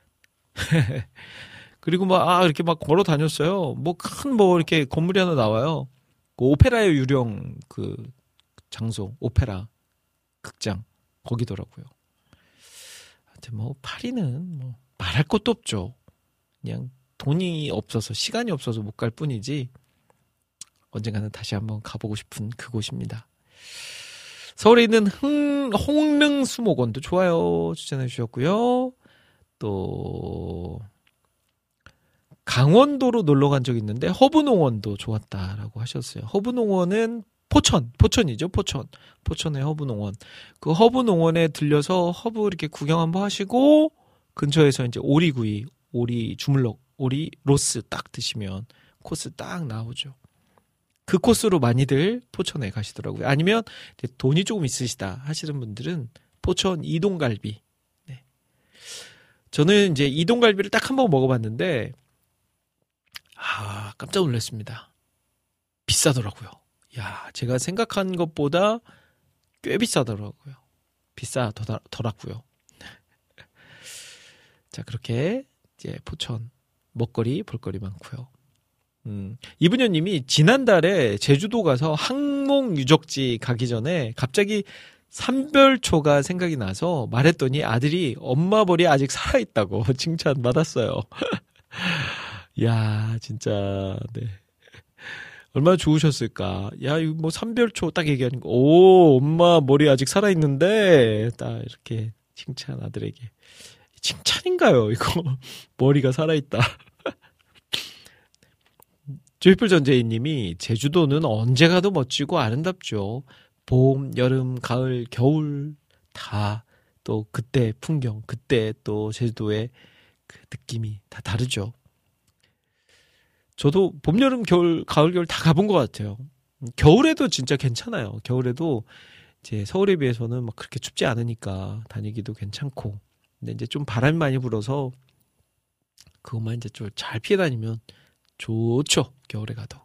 그리고 막 이렇게 막 걸어 다녔어요. 뭐 큰 이렇게 건물이 하나 나와요. 그 오페라의 유령 그 장소, 오페라 극장 거기더라고요. 하여튼 뭐 파리는 뭐 말할 것도 없죠. 그냥 돈이 없어서 시간이 없어서 못 갈 뿐이지 언젠가는 다시 한번 가보고 싶은 그곳입니다. 서울에 있는 홍릉수목원도 좋아요. 추천해 주셨고요. 또 강원도로 놀러 간 적이 있는데 허브농원도 좋았다라고 하셨어요. 허브농원은 포천이죠. 포천의 허브농원. 그 허브농원에 들려서 허브 이렇게 구경 한번 하시고 근처에서 이제 오리구이, 오리 주물럭, 오리 로스 딱 드시면 코스 딱 나오죠. 그 코스로 많이들 포천에 가시더라고요. 아니면 이제 돈이 조금 있으시다 하시는 분들은 포천 이동갈비. 네. 저는 이제 이동갈비를 딱 한 번 먹어봤는데 깜짝 놀랐습니다. 비싸더라고요. 야, 제가 생각한 것보다 꽤 비싸더라고요. 비싸더라고요. 자, 그렇게 이제 포천 먹거리 볼거리 많고요. 이분녀님이 지난달에 제주도 가서 항목 유적지 가기 전에 갑자기 삼별초가 생각이 나서 말했더니 아들이 엄마 머리 아직 살아있다고 칭찬 받았어요. 야, 진짜 네. 얼마나 좋으셨을까. 야, 이거 뭐 삼별초 딱 얘기하니까 엄마 머리 아직 살아있는데 딱 이렇게 칭찬 아들에게. 칭찬인가요? 이거 머리가 살아있다. 조이풀 전재희님이 제주도는 언제 가도 멋지고 아름답죠. 봄, 여름, 가을, 겨울 다 또 그때 풍경, 그때 또 제주도의 그 느낌이 다 다르죠. 저도 봄, 여름, 겨울, 가을, 겨울 다 가본 것 같아요. 겨울에도 진짜 괜찮아요. 겨울에도 이제 서울에 비해서는 막 그렇게 춥지 않으니까 다니기도 괜찮고. 근데 이제 좀 바람이 많이 불어서 그것만 이제 좀 잘 피해 다니면 좋죠. 겨울에 가도.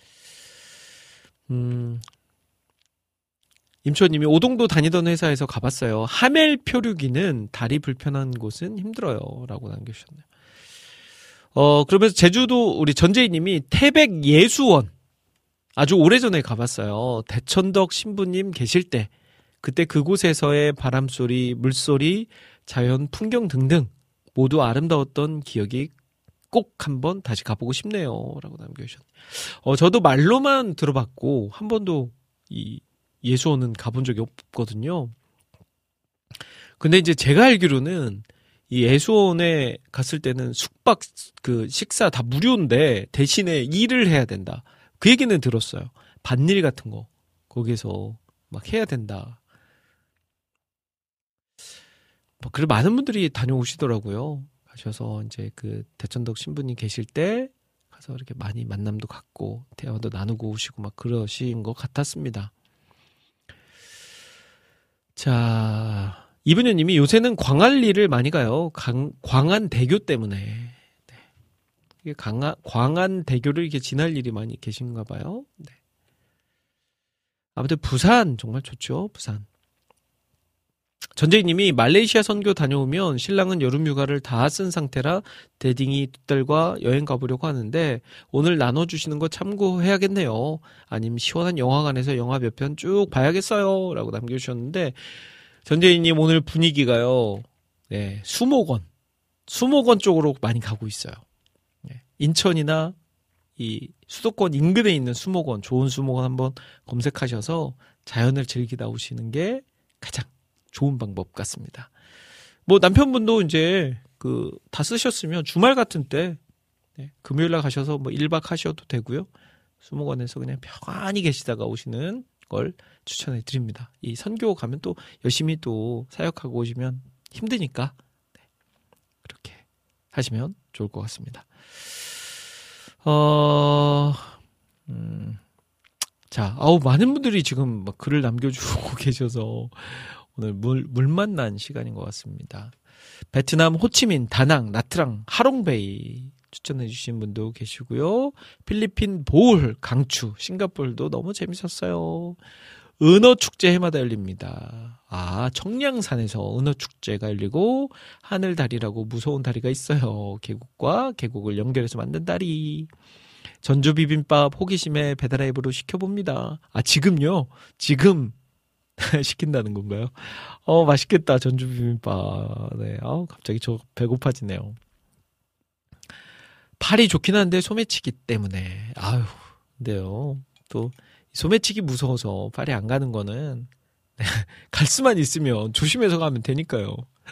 임초님이 오동도 다니던 회사에서 가봤어요. 하멜 표류기는 다리 불편한 곳은 힘들어요. 라고 남겨주셨네요. 그러면서 제주도 우리 전재희님이 태백 예수원 아주 오래전에 가봤어요. 대천덕 신부님 계실 때 그때 그곳에서의 바람소리, 물소리, 자연 풍경 등등 모두 아름다웠던 기억이 꼭 한번 다시 가보고 싶네요. 라고 남겨주셨네요. 저도 말로만 들어봤고 한 번도 이 예수원은 가본 적이 없거든요. 근데 이제 제가 알기로는 이 예수원에 갔을 때는 숙박 그 식사 다 무료인데 대신에 일을 해야 된다. 그 얘기는 들었어요. 밭일 같은 거 거기서 막 해야 된다. 그래 많은 분들이 다녀오시더라고요. 가셔서 이제 그 대천덕 신부님 계실 때 가서 이렇게 많이 만남도 갖고 대화도 나누고 오시고 막 그러신 것 같았습니다. 자, 이분녀님이 요새는 광안리를 많이 가요. 광안대교 때문에. 네. 이게 광안대교를 이렇게 지날 일이 많이 계신가 봐요. 네. 아무튼 부산 정말 좋죠. 부산. 전재희님이 말레이시아 선교 다녀오면 신랑은 여름휴가를 다 쓴 상태라 대딩이 2달과 여행 가보려고 하는데 오늘 나눠주시는 거 참고해야겠네요. 아니면 시원한 영화관에서 영화 몇 편 쭉 봐야겠어요. 라고 남겨주셨는데 전재희님 오늘 분위기가요. 네, 수목원 쪽으로 많이 가고 있어요. 네, 인천이나 이 수도권 인근에 있는 수목원, 좋은 수목원 한번 검색하셔서 자연을 즐기다 오시는 게 가장 좋은 방법 같습니다. 뭐 남편분도 이제 다 쓰셨으면 주말 같은 때 네, 금요일날 가셔서 뭐 1박 하셔도 되고요. 수목원에서 그냥 평안히 계시다가 오시는 걸 추천해 드립니다. 이 선교 가면 또 열심히 또 사역하고 오시면 힘드니까 네, 그렇게 하시면 좋을 것 같습니다. 자, 많은 분들이 지금 막 글을 남겨주고 계셔서 오늘 물 만난 시간인 것 같습니다. 베트남 호치민, 다낭, 나트랑, 하롱베이 추천해 주신 분도 계시고요. 필리핀 보울, 강추, 싱가포르도 너무 재밌었어요. 은어축제 해마다 열립니다. 청량산에서 은어축제가 열리고 하늘다리라고 무서운 다리가 있어요. 계곡과 계곡을 연결해서 만든 다리. 전주비빔밥 호기심에 배달앱으로 시켜봅니다. 지금요? 지금 시킨다는 건가요? 맛있겠다. 전주비빔밥. 네. 갑자기 저 배고파지네요. 팔이 좋긴 한데 소매치기 때문에. 근데요. 또 소매치기 무서워서 팔이 안 가는 거는 갈 수만 있으면 조심해서 가면 되니까요.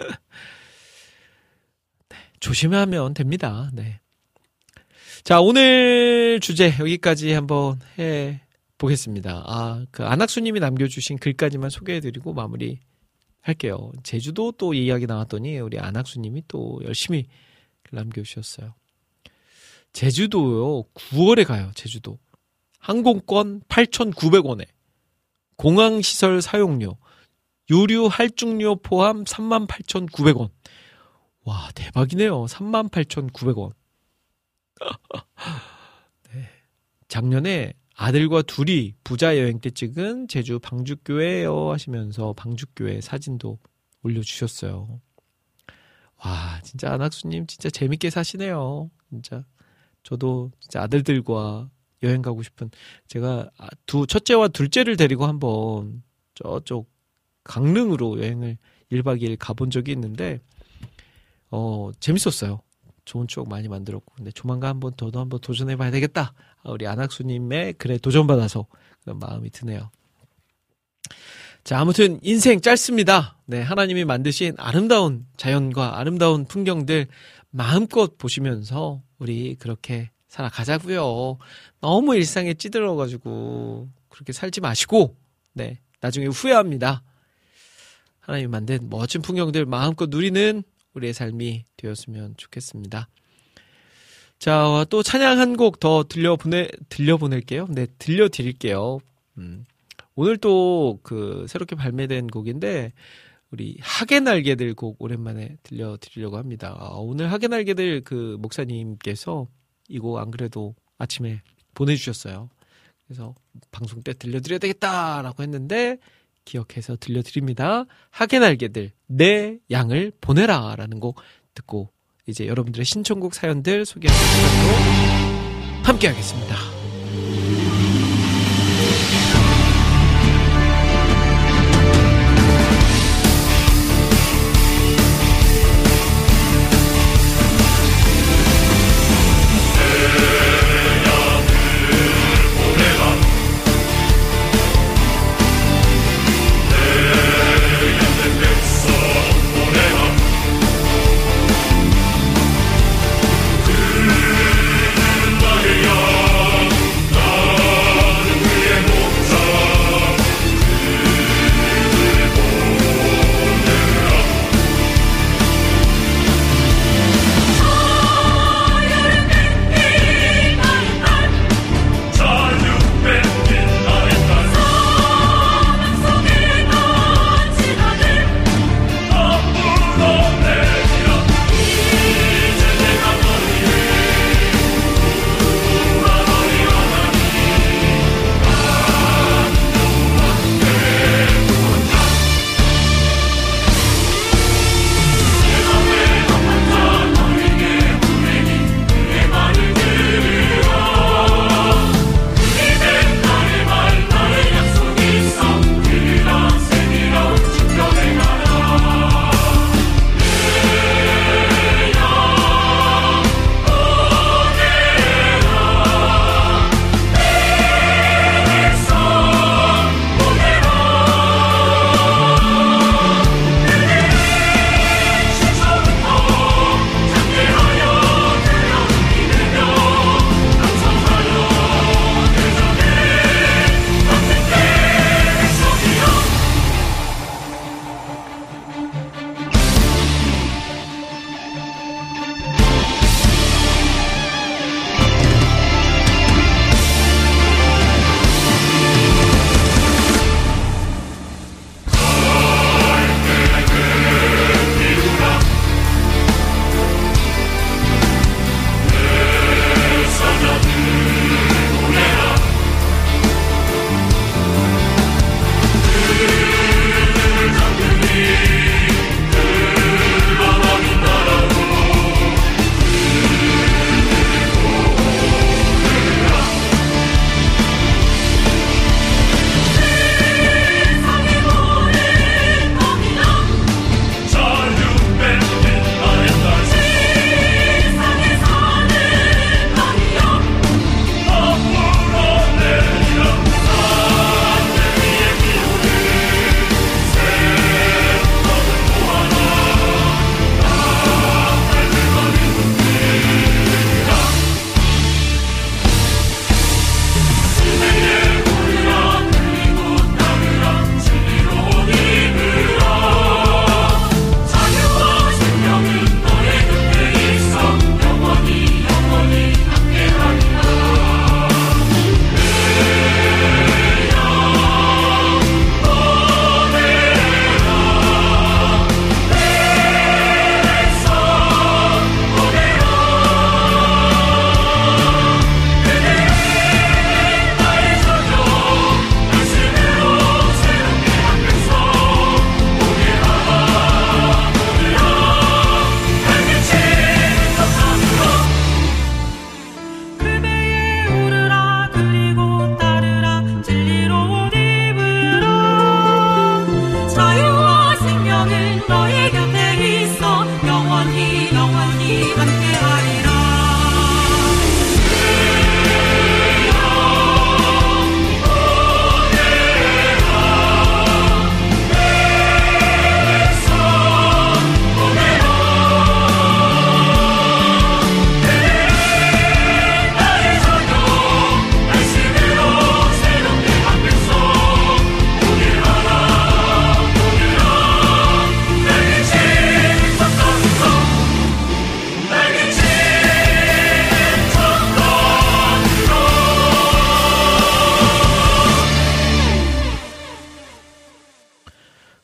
네, 조심하면 됩니다. 네. 자, 오늘 주제 여기까지 한번 해 보겠습니다. 그 안학수님이 남겨주신 글까지만 소개해드리고 마무리 할게요. 제주도 또 이야기 나왔더니 우리 안학수님이 또 열심히 글 남겨주셨어요. 제주도요, 9월에 가요, 제주도. 항공권 8,900원에 공항시설 사용료, 유류 할증료 포함 38,900원. 와, 대박이네요. 38,900원. 네. 작년에 아들과 둘이 부자 여행 때 찍은 제주 방주교회요 하시면서 방주교회 사진도 올려주셨어요. 와, 진짜 안학수님 진짜 재밌게 사시네요. 진짜 저도 진짜 아들들과 여행 가고 싶은, 제가 첫째와 둘째를 데리고 한번 저쪽 강릉으로 여행을 1박 2일 가본 적이 있는데 재밌었어요. 좋은 추억 많이 만들었고, 근데 조만간 저도 한번 도전해봐야 되겠다. 우리 안학수님의 글에 도전받아서 그런 마음이 드네요. 자, 아무튼 인생 짧습니다. 네, 하나님이 만드신 아름다운 자연과 아름다운 풍경들 마음껏 보시면서 우리 그렇게 살아가자고요. 너무 일상에 찌들어가지고 그렇게 살지 마시고, 네, 나중에 후회합니다. 하나님이 만든 멋진 풍경들 마음껏 누리는 우리의 삶이 되었으면 좋겠습니다. 자, 또 찬양 한 곡 더 들려보낼게요. 네, 들려드릴게요. 오늘 또 새롭게 발매된 곡인데, 우리 하계 날개들 곡 오랜만에 들려드리려고 합니다. 오늘 하계 날개들 목사님께서 이 곡 안 그래도 아침에 보내주셨어요. 그래서 방송 때 들려드려야 되겠다라고 했는데 기억해서 들려드립니다. 하계 날개들 내 양을 보내라 라는 곡 듣고 이제 여러분들의 신청곡 사연들 소개하는 시간으로 함께 하겠습니다.
그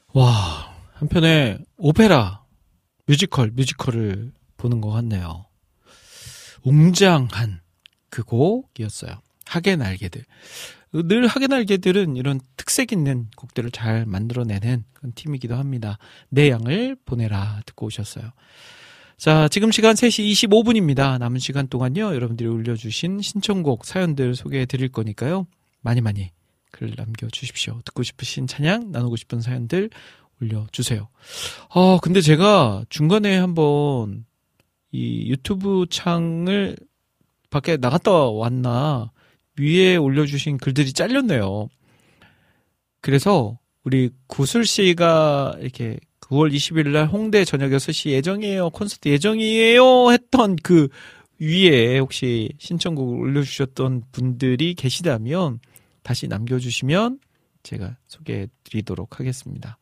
와, 한편에 오페라, 뮤지컬을 보는 것 같네요. 웅장한 그 곡이었어요. 학의 날개들. 늘 학의 날개들은 이런 특색 있는 곡들을 잘 만들어내는 그런 팀이기도 합니다. 내 양을 보내라 듣고 오셨어요. 자, 지금 시간 3시 25분입니다. 남은 시간 동안요, 여러분들이 올려주신 신청곡 사연들 소개해 드릴 거니까요. 많이 글 남겨주십시오. 듣고 싶으신 찬양, 나누고 싶은 사연들 올려주세요. 근데 제가 중간에 한번 이 유튜브 창을 밖에 나갔다 왔나, 위에 올려주신 글들이 잘렸네요. 그래서 우리 구슬씨가 이렇게 9월 20일 날 홍대 저녁 6시 예정이에요, 콘서트 예정이에요 했던 그 위에 혹시 신청곡을 올려주셨던 분들이 계시다면 다시 남겨주시면 제가 소개해드리도록 하겠습니다.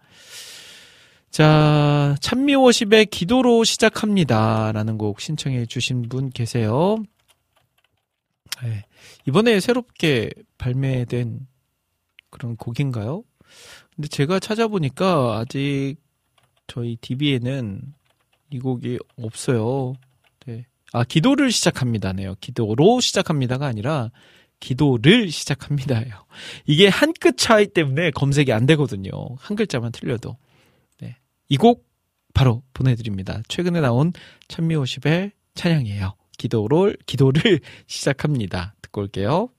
자, 찬미워십의 기도로 시작합니다 라는 곡 신청해 주신 분 계세요. 네, 이번에 새롭게 발매된 그런 곡인가요? 근데 제가 찾아보니까 아직 저희 DB에는 이 곡이 없어요. 네. 기도를 시작합니다네요. 기도로 시작합니다가 아니라 기도를 시작합니다예요. 이게 한 끗 차이 때문에 검색이 안 되거든요. 한 글자만 틀려도. 네. 이 곡 바로 보내드립니다. 최근에 나온 찬미워십의 찬양이에요. 기도를 시작합니다. 듣고 올게요.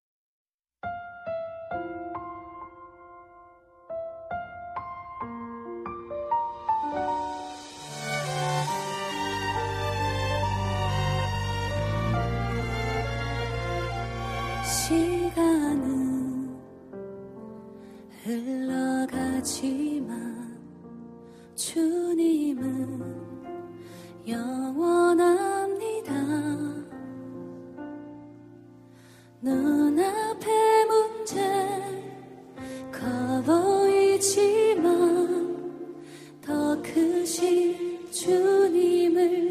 시간은 흘러가지만 주님은 영원합니다. 눈앞의 문제 커 보이지만 더 크신 주님을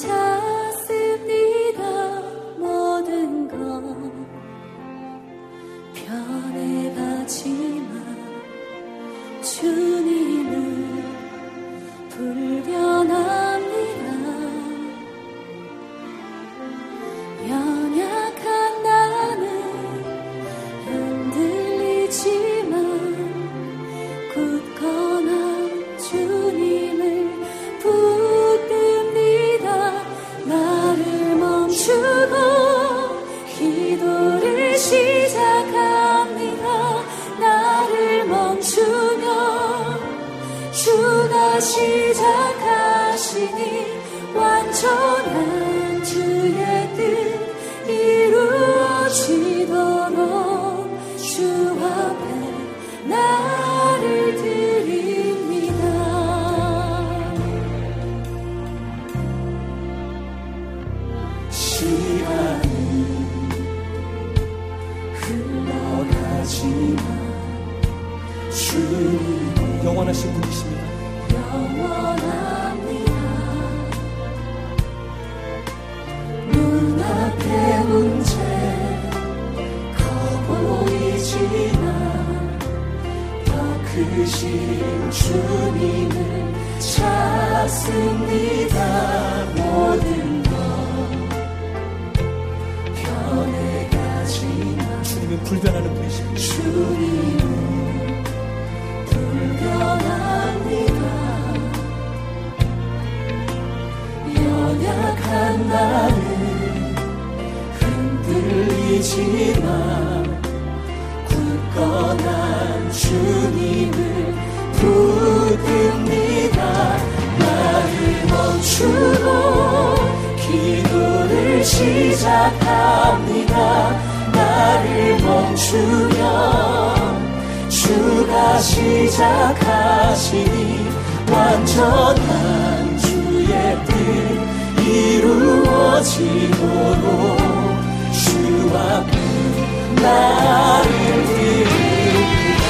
찾습니다. 모든 것 변해가지만 주님은 불변합니다. 연약한 나는 흔들리지만 굳건한 주님을 붙듭니다. 나를 멈추고 기도를 시작합니다. 나를 멈추면 주가 시작하시니 완전한 주의 뜻 이루어지도록 주 앞에 나를 드립니다. 시간은 흘러가지만 주님은
영원하신 분이십니다.
영원합니다. 눈앞의 문제 커 보이지만 더 크신 주님을 찾습니다. 모든 것 변해가지만
주님은 불변하는 분이십니다.
주님은 불변합니다. 연약한 나는 흔들리지만 굳건한 주님을 붙듭니다. 나를 멈추고 기도를 시작합니다. 나를 멈추면 주가 시작하시니 완전한 주의 뜻 이루어지도록 주 앞에 나를 드립니다.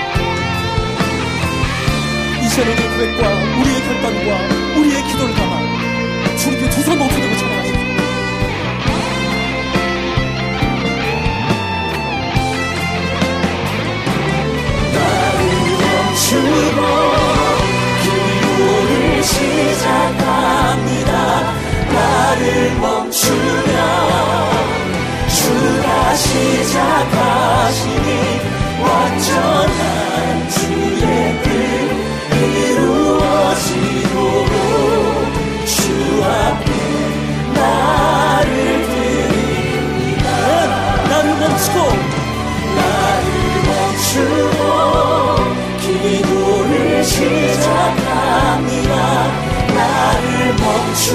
이세로의 고백과 우리의 결단과 우리의 기도를 담아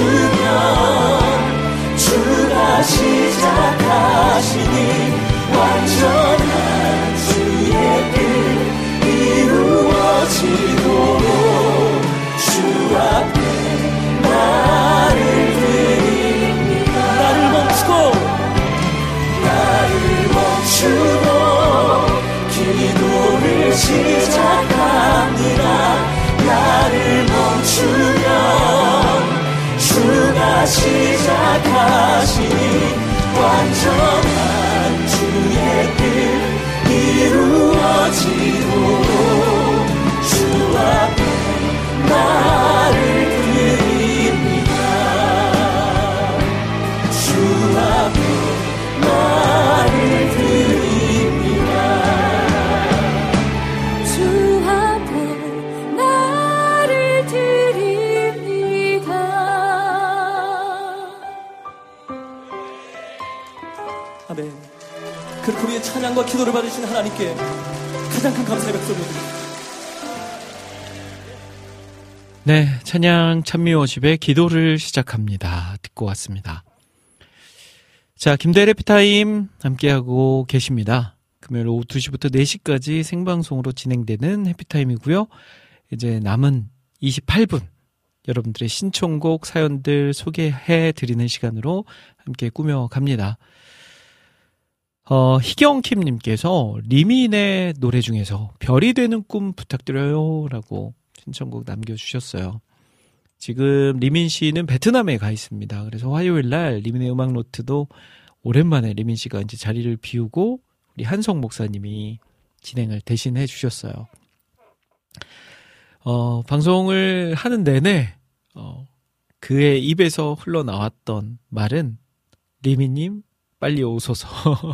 주가 시작하시니 완전한 주의 뜻 이루어지도록 주 앞에 나를 드립니다. 나를 멈추고 기도를 시작합니다. 나를 멈추면 주가 시작하시니 완전한 주의 뜻 이루어지도록 주 앞에 나를 드립니다. 주 앞에 나를 드립니다. 주 앞에 나를 드립니다. 아멘. 그렇게 우리의 찬양과 기도를 받으신 하나님께 가장 큰 감사의 박수를 드립니다.
네, 찬양 찬미워십의 기도를 시작합니다. 듣고 왔습니다. 자, 김대일 해피타임 함께하고 계십니다. 금요일 오후 2시부터 4시까지 생방송으로 진행되는 해피타임이고요. 이제 남은 28분 여러분들의 신청곡 사연들 소개해드리는 시간으로 함께 꾸며갑니다. 희경킴님께서 리민의 노래 중에서 별이 되는 꿈 부탁드려요 라고 신청곡 남겨주셨어요. 지금 리민 씨는 베트남에 가 있습니다. 그래서 화요일날 리민의 음악 노트도 오랜만에 리민 씨가 이제 자리를 비우고 우리 한성 목사님이 진행을 대신해 주셨어요. 방송을 하는 내내 그의 입에서 흘러나왔던 말은 리민님 빨리 오소서.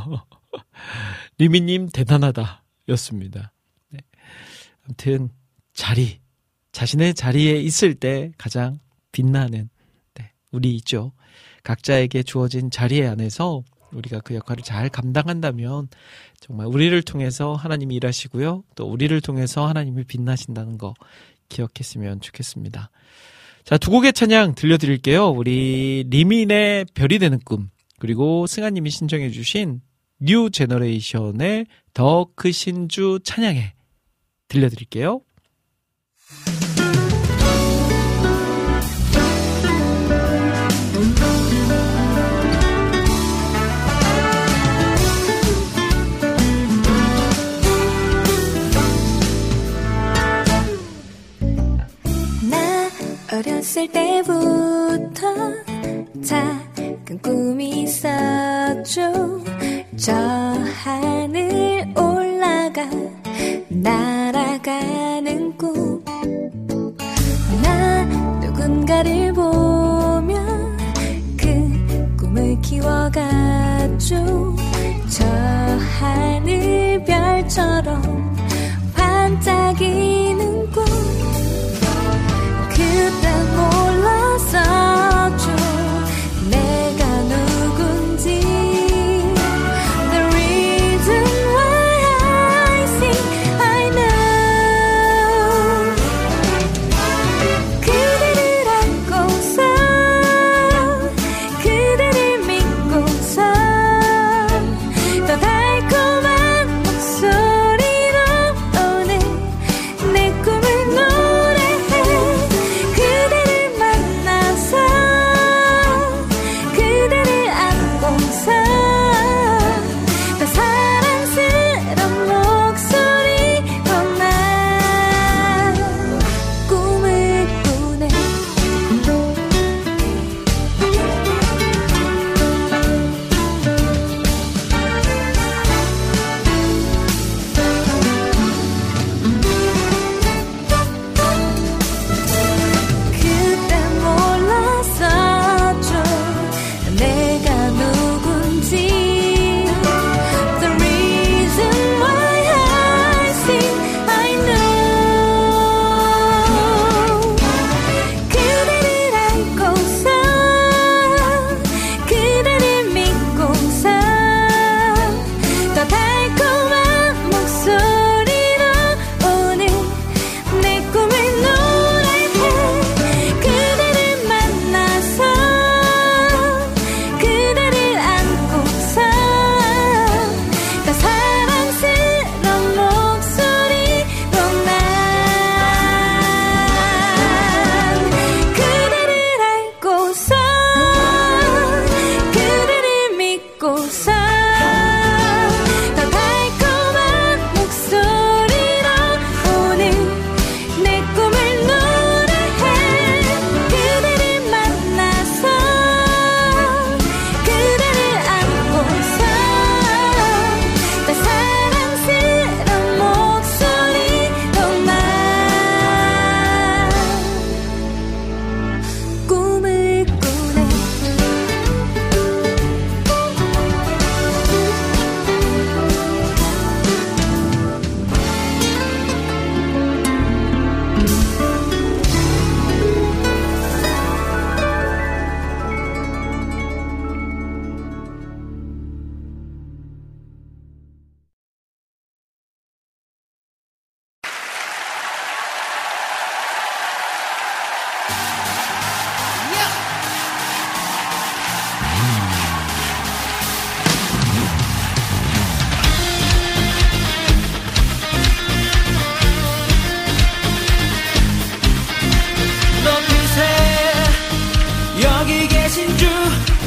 리민님 대단하다 였습니다. 네. 아무튼 자신의 자리에 있을 때 가장 빛나는 우리 있죠. 각자에게 주어진 자리에 안에서 우리가 그 역할을 잘 감당한다면 정말 우리를 통해서 하나님이 일하시고요. 또 우리를 통해서 하나님이 빛나신다는 거 기억했으면 좋겠습니다. 자, 두 곡의 찬양 들려드릴게요. 우리 리민의 별이 되는 꿈, 그리고 승아님이 신청해 주신 뉴 제너레이션의 더 크신 주 찬양해 들려드릴게요.
어렸을 때부터 작은 꿈이 있었죠. 저 하늘 올라가 날아가는 꿈. 나 누군가를 보며 그 꿈을 키워갔죠. 저 하늘 별처럼 반짝이는 꿈. 그때 몰랐었죠. 내가 누군지. The reason why I sing, I know. 그대를 안고서 그대를 믿고서 더 달콤한 목소리로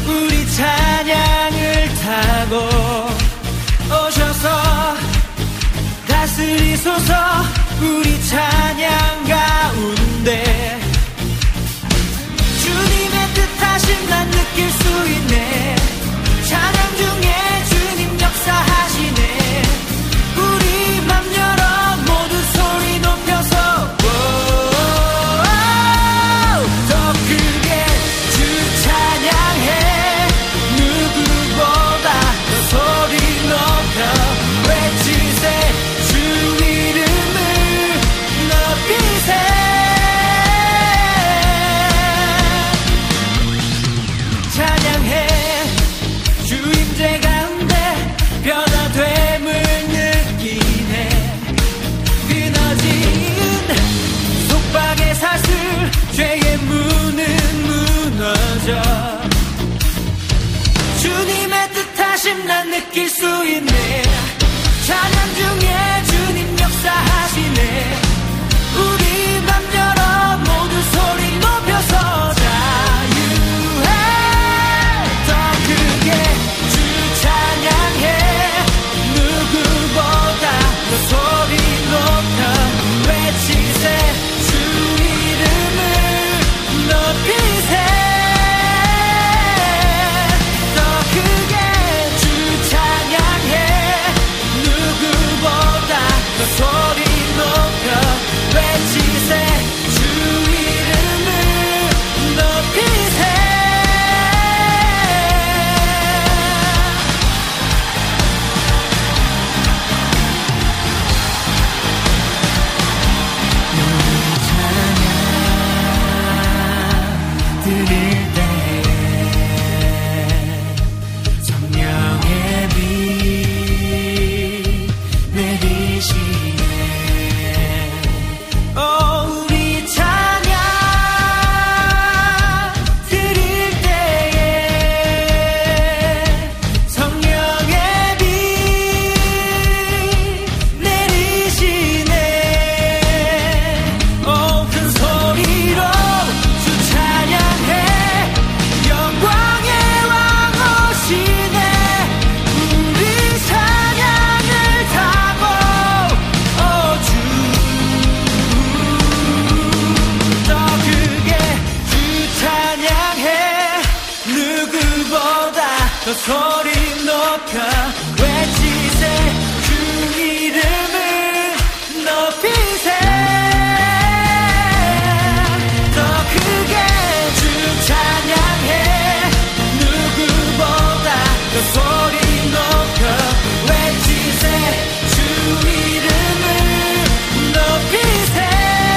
우리 찬양을 타고 오셔서 다스리소서. 우리 찬양 가운데 주님의 뜻하심 난 느낄 수 있네. 찬양 중에 주님 역사하시네. 우리 맘 열어 모두 소리 높여서 더 크게 주 찬양해. 누구보다 더 소리 높여 외치세. 주 이름을 높이세. 찬양해. 주 임재 가운데 변화됨을 느끼네. 끊어진 속박의 사슬 죄의 문은 무너져. 주님의 뜻하심 난 느낄 수 있네. 찬양 중에 주님 역사하시네. 우리 맘 열어 모두 소리 높여서 자유해. 더 크게 주 찬양해. 누구보다 더 소리 높여 외치세. 주 이름을 높이세. 더 크게 주 찬양해. 누구보다 더 소리 높여 외치세. 주 이름을 높이세. 드릴 때 성령의 빛 내리시네. 우리 찬양 드릴 때에 성령의 빛 내리시네. 큰 소리로 주 찬양해. 영광의 왕 오시네. 우리 찬양을 타고 주 더 크게 주 찬양해. 누구보다 더 소리 높여 외치세. 주 이름을 높이세. 더 크게 주 찬양해. 누구보다 더 소리 높여 외치세. 주 이름을 높이세.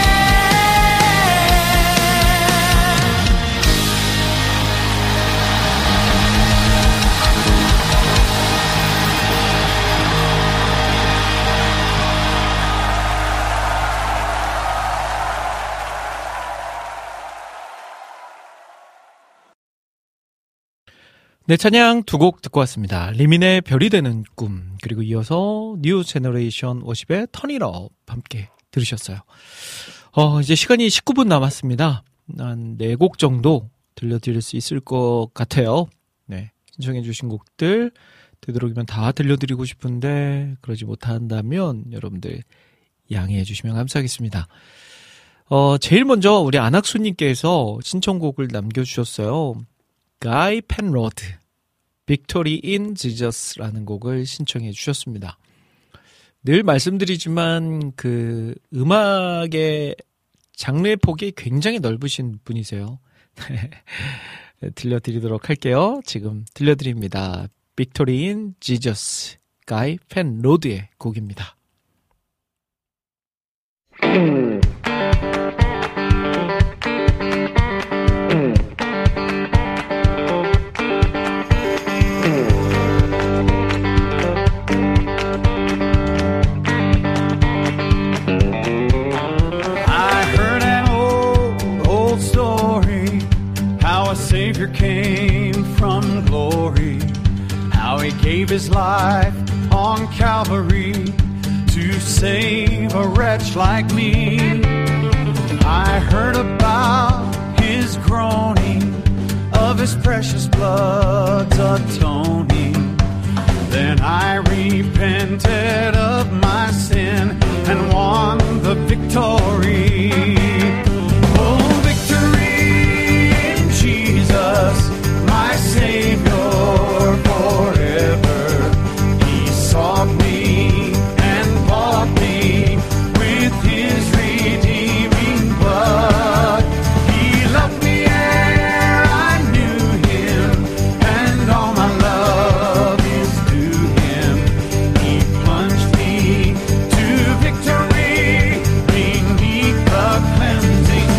네, 찬양 두 곡 듣고 왔습니다. 리민의 별이 되는 꿈, 그리고 이어서 뉴 제너레이션 워십의 Turn It Up 함께 들으셨어요. 이제 시간이 19분 남았습니다. 한 4곡 정도 들려드릴 수 있을 것 같아요. 네, 신청해 주신 곡들 되도록이면 다 들려드리고 싶은데 그러지 못한다면 여러분들 양해해 주시면 감사하겠습니다. 제일 먼저 우리 안학수님께서 신청곡을 남겨주셨어요. Guy Penrod, Victory in Jesus라는 곡을 신청해 주셨습니다. 늘 말씀드리지만 그 음악의 장르의 폭이 굉장히 넓으신 분이세요. 들려드리도록 할게요. 지금 들려드립니다. Victory in Jesus, Guy Penrod의 곡입니다.
Savior came from glory, how he gave his life on Calvary to save a wretch like me. I heard about his groaning, of His precious blood's atoning. Then I repented of my sin and won the victory. Oh, victory in Jesus, my Savior forever. He sought me and bought me with His redeeming blood. He loved me ere I knew Him, and all my love is to Him. He plunged me to victory beneath the cleansing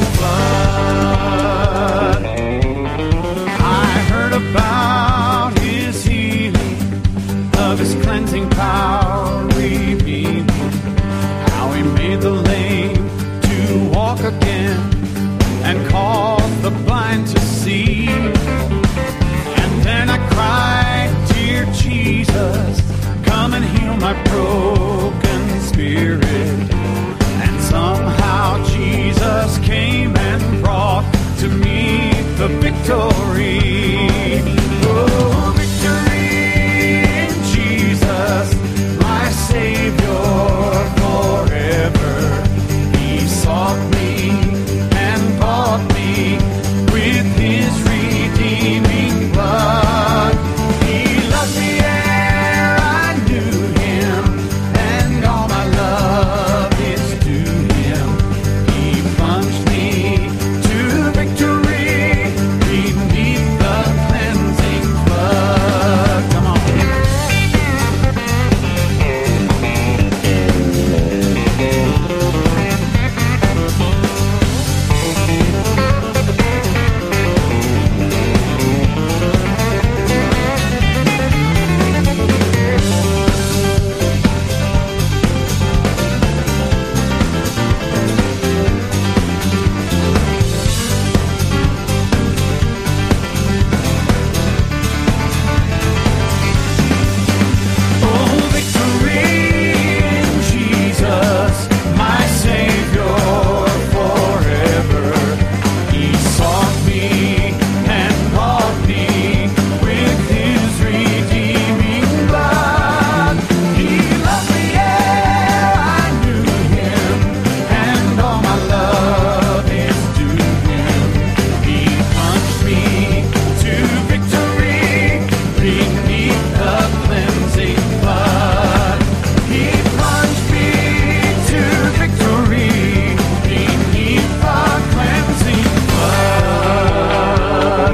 flood. I heard about His healing, of His cleansing power revealing, how He made the lame to walk again and caused the blind to see. And then I cried, dear Jesus, come and heal my broken spirit. And somehow Jesus came and brought to me the victory. Oh, victory in Jesus, my Savior forever. He sought me and bought me with His redeeming blood. He loved me ere I knew Him, and all my love is to Him. He plunged me to victory beneath the cleansing flood. Come on. Oh, victory in Jesus, my Savior forever. He sought me and bought me with His redeeming blood. He loved me ere I knew Him, and all my love is to Him. He plunged me to victory beneath the cleansing flood. He plunged me to victory beneath the cleansing flood.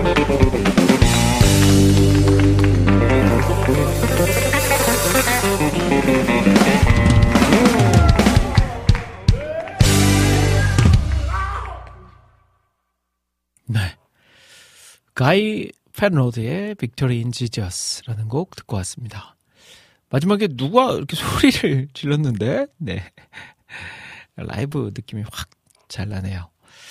네. 가이 펜로드의 Victory in Jesus라는 곡 듣고 왔습니다. 마지막에 누가 이렇게 소리를 질렀는데, 네. 라이브 느낌이 확 잘 나네요.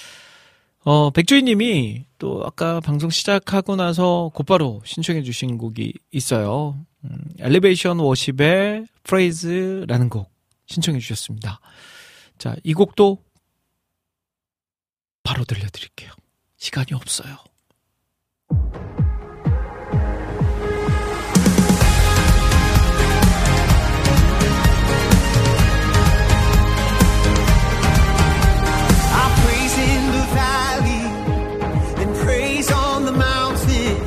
백주희님이 또 아까 방송 시작하고 나서 곧바로 신청해 주신 곡이 있어요. 엘리베이션 워십의 Phrase라는 곡 신청해 주셨습니다. 자, 이 곡도 바로 들려드릴게요. 시간이 없어요.
I'll praise in the valley and praise on the mountain.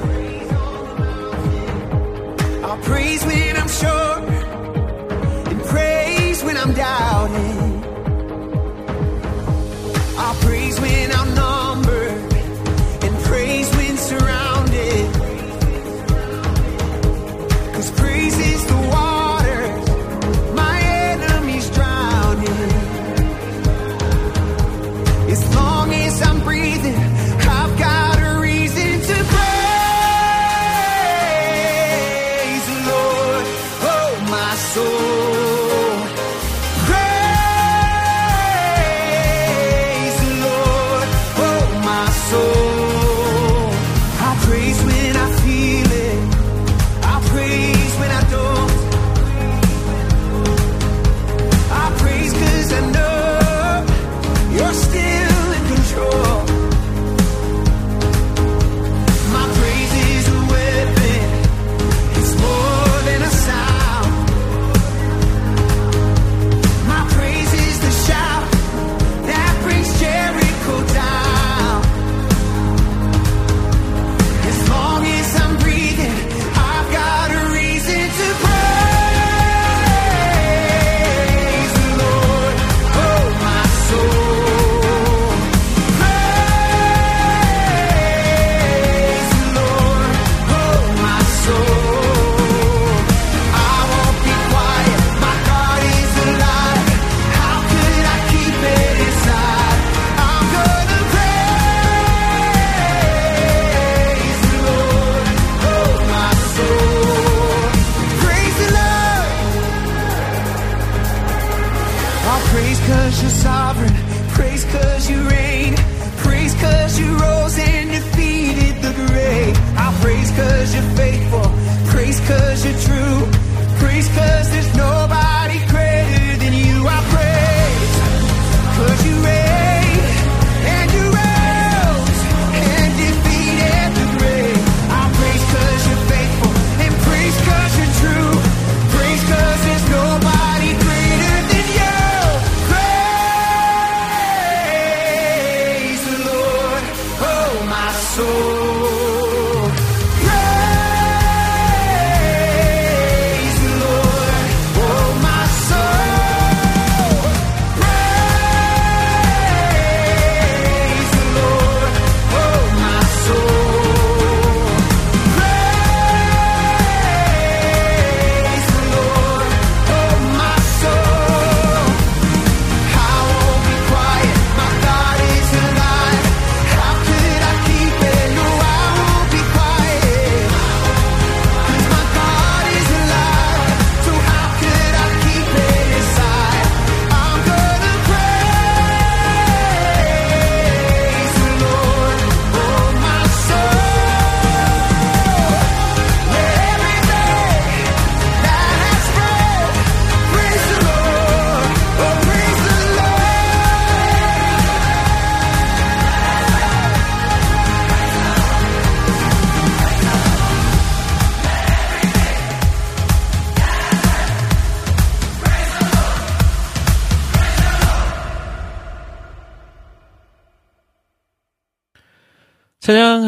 I'll praise when I'm sure and praise when I'm doubting. I'll praise when I'm numbered and praise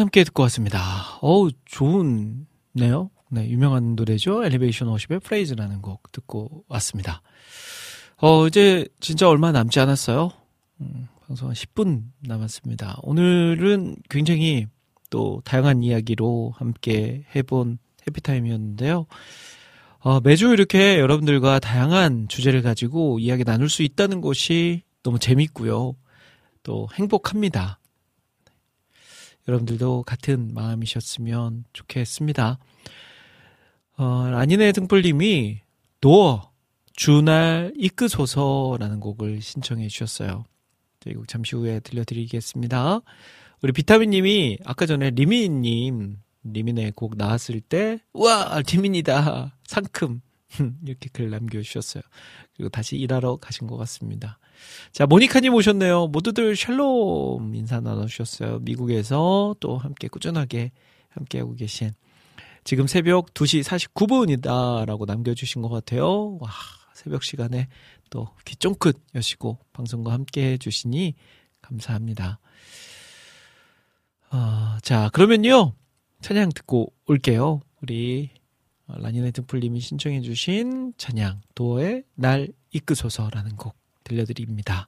함께 듣고 왔습니다. 좋네요. 네, 유명한 노래죠. 엘리베이션 워십의 프레이즈라는 곡 듣고 왔습니다. 이제 진짜 얼마 남지 않았어요. 방송 한 10분 남았습니다. 오늘은 굉장히 또 다양한 이야기로 함께 해본 해피타임이었는데요. 매주 이렇게 여러분들과 다양한 주제를 가지고 이야기 나눌 수 있다는 것이 너무 재밌고요. 또 행복합니다. 여러분들도 같은 마음이셨으면 좋겠습니다. 라니네 등불님이 노어 주날 이끄소서라는 곡을 신청해 주셨어요. 이 곡 잠시 후에 들려드리겠습니다. 우리 비타민님이 아까 전에 리민의 곡 나왔을 때 우와 리민이다 상큼 이렇게 글 남겨주셨어요. 그리고 다시 일하러 가신 것 같습니다. 자, 모니카님 오셨네요. 모두들 샬롬 인사 나눠주셨어요. 미국에서 또 함께 꾸준하게 함께하고 계신 지금 새벽 2시 49분이다 라고 남겨주신 것 같아요. 와, 새벽 시간에 또 귀 쫑긋 여시고 방송과 함께 해주시니 감사합니다. 자, 그러면요 찬양 듣고 올게요. 우리 라니네 등불님이 신청해주신 찬양 도어의 날 이끄소서라는 곡 들려드립니다.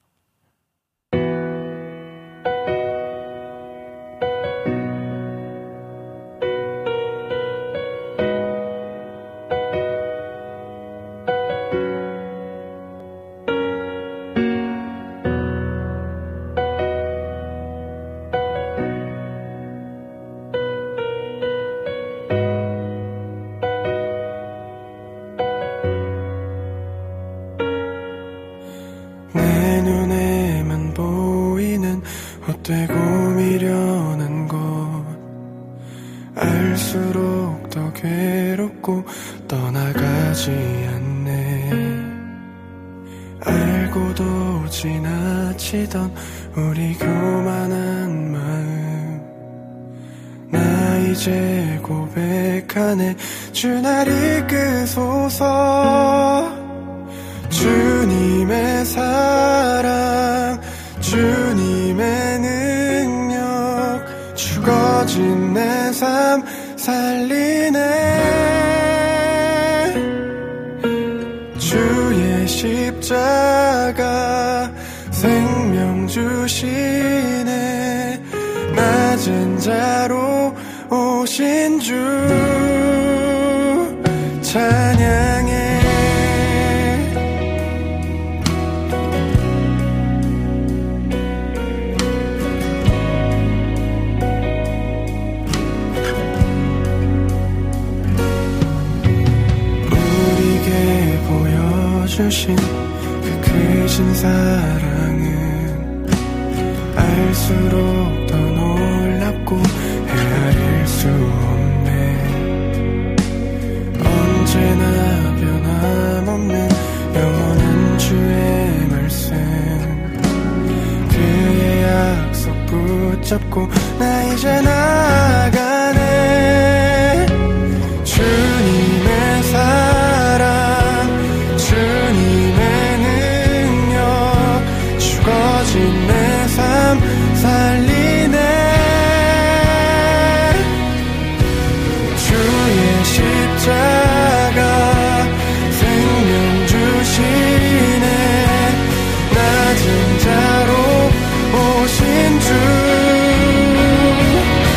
헛되고 미련한 것 알수록 더 괴롭고 떠나가지 않네. 알고도 지나치던 우리 교만한 마음 나 이제 고백하네. 주 날 이끄소서. 주님의 사랑 주님의 능력 죽어진 내 삶 살리네. 주의 십자가 생명 주시네. 낮은 자로 오신 주 찬양해. 주신 그 크신 사랑은 알수록 더 놀랍고 헤아릴 수 없네. 언제나 변함없는 영원한 주의 말씀 그의 약속 붙잡고 나 이제 나가네. 주님의 사랑 주님의 능력 죽어진 내 삶 살리네. 주의 십자가 생명 주시네. 낮은 자로 오신 주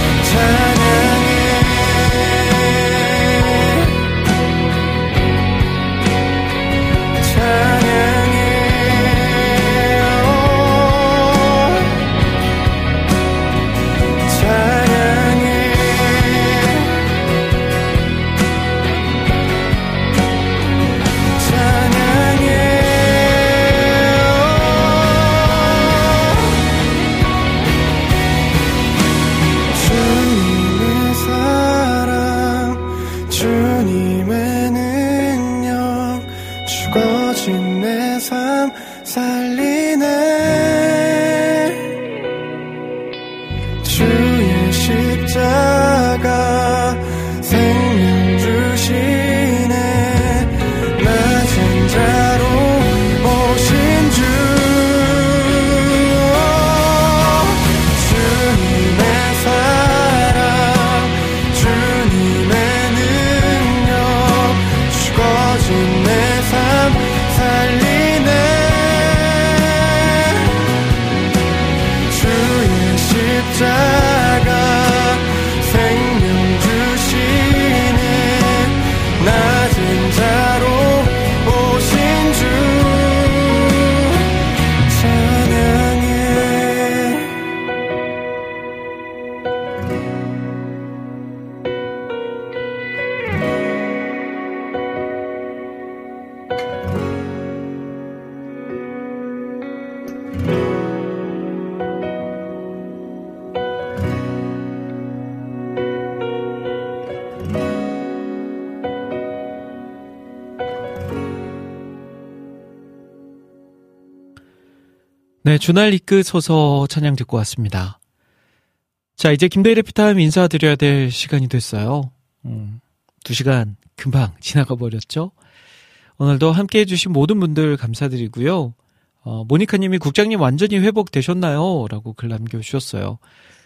네, 주날 이끄소서 찬양 듣고 왔습니다. 자, 이제 김대희 레피타임 인사드려야 될 시간이 됐어요. 2시간 금방 지나가 버렸죠. 오늘도 함께 해주신 모든 분들 감사드리고요. 모니카님이 국장님 완전히 회복되셨나요? 라고 글 남겨주셨어요.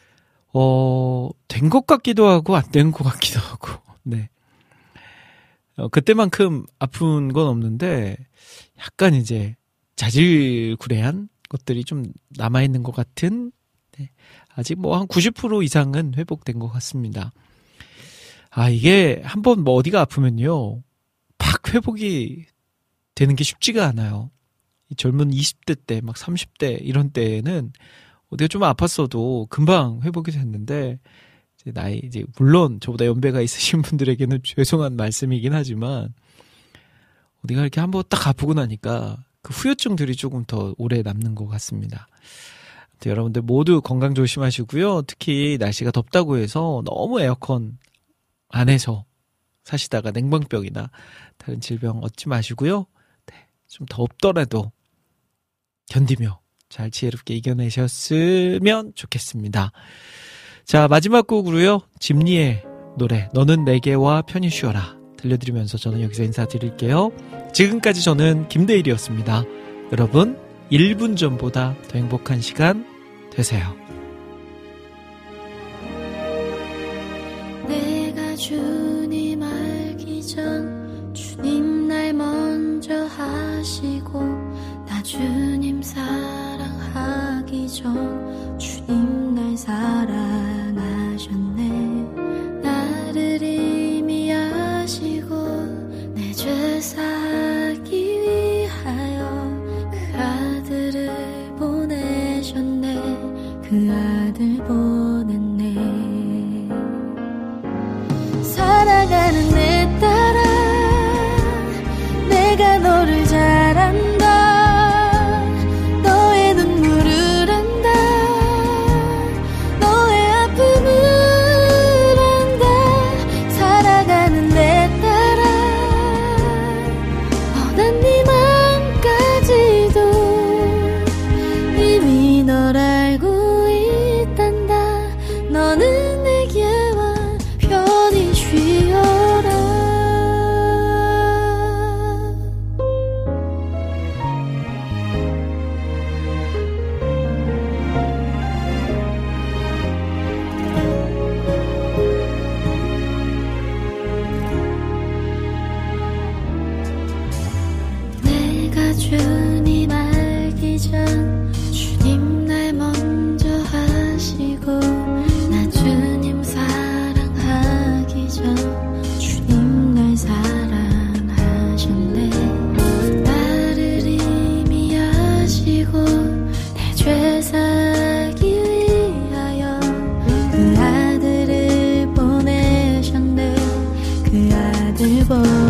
된 것 같기도 하고 안 된 것 같기도 하고. 네. 그때만큼 아픈 건 없는데 약간 이제 자질구레한 것들이 좀 남아있는 것 같은, 네. 아직 뭐 한 90% 이상은 회복된 것 같습니다. 이게 한번 뭐 어디가 아프면요, 팍 회복이 되는 게 쉽지가 않아요. 이 젊은 20대 때, 막 30대 이런 때는 어디가 좀 아팠어도 금방 회복이 됐는데, 이제 물론 저보다 연배가 있으신 분들에게는 죄송한 말씀이긴 하지만, 어디가 이렇게 한번 딱 아프고 나니까 그 후유증들이 조금 더 오래 남는 것 같습니다. 여러분들 모두 건강 조심하시고요. 특히 날씨가 덥다고 해서 너무 에어컨 안에서 사시다가 냉방병이나 다른 질병 얻지 마시고요. 네, 좀 덥더라도 견디며 잘 지혜롭게 이겨내셨으면 좋겠습니다. 자, 마지막 곡으로요, 짐니의 노래 너는 내게와 편히 쉬어라 들려드리면서 저는 여기서 인사드릴게요. 지금까지 저는 김대일이었습니다. 여러분 1분 전보다 더 행복한 시간 되세요.
내가 주님 알기 전 주님 날 먼저 하시고, 나 주님 사랑하기 전 주님 날 사랑하셨네. 나를 이미 아시고 내 죄 사하기 위하여 그 아들을 보내셨네. 그 아들 보냈네. 살아가는 내 딸아, 내가 너를 잘 안다. 너의 눈물을 안다. 너의 아픔을 안다. 살아가는 내 딸아, 난 네 맘까지도 이미 널 알고 있단다. 너는 내게와 편히 쉬어라. 내가 주님 알기 전 주님 날 먼저 하시고, 나 주님 사랑하기 전 주님 날 사랑하셨네. 나를 이미 아시고 내 죄 사하기 위하여 그 아들을 보내셨네. 그 아들 보내셨네.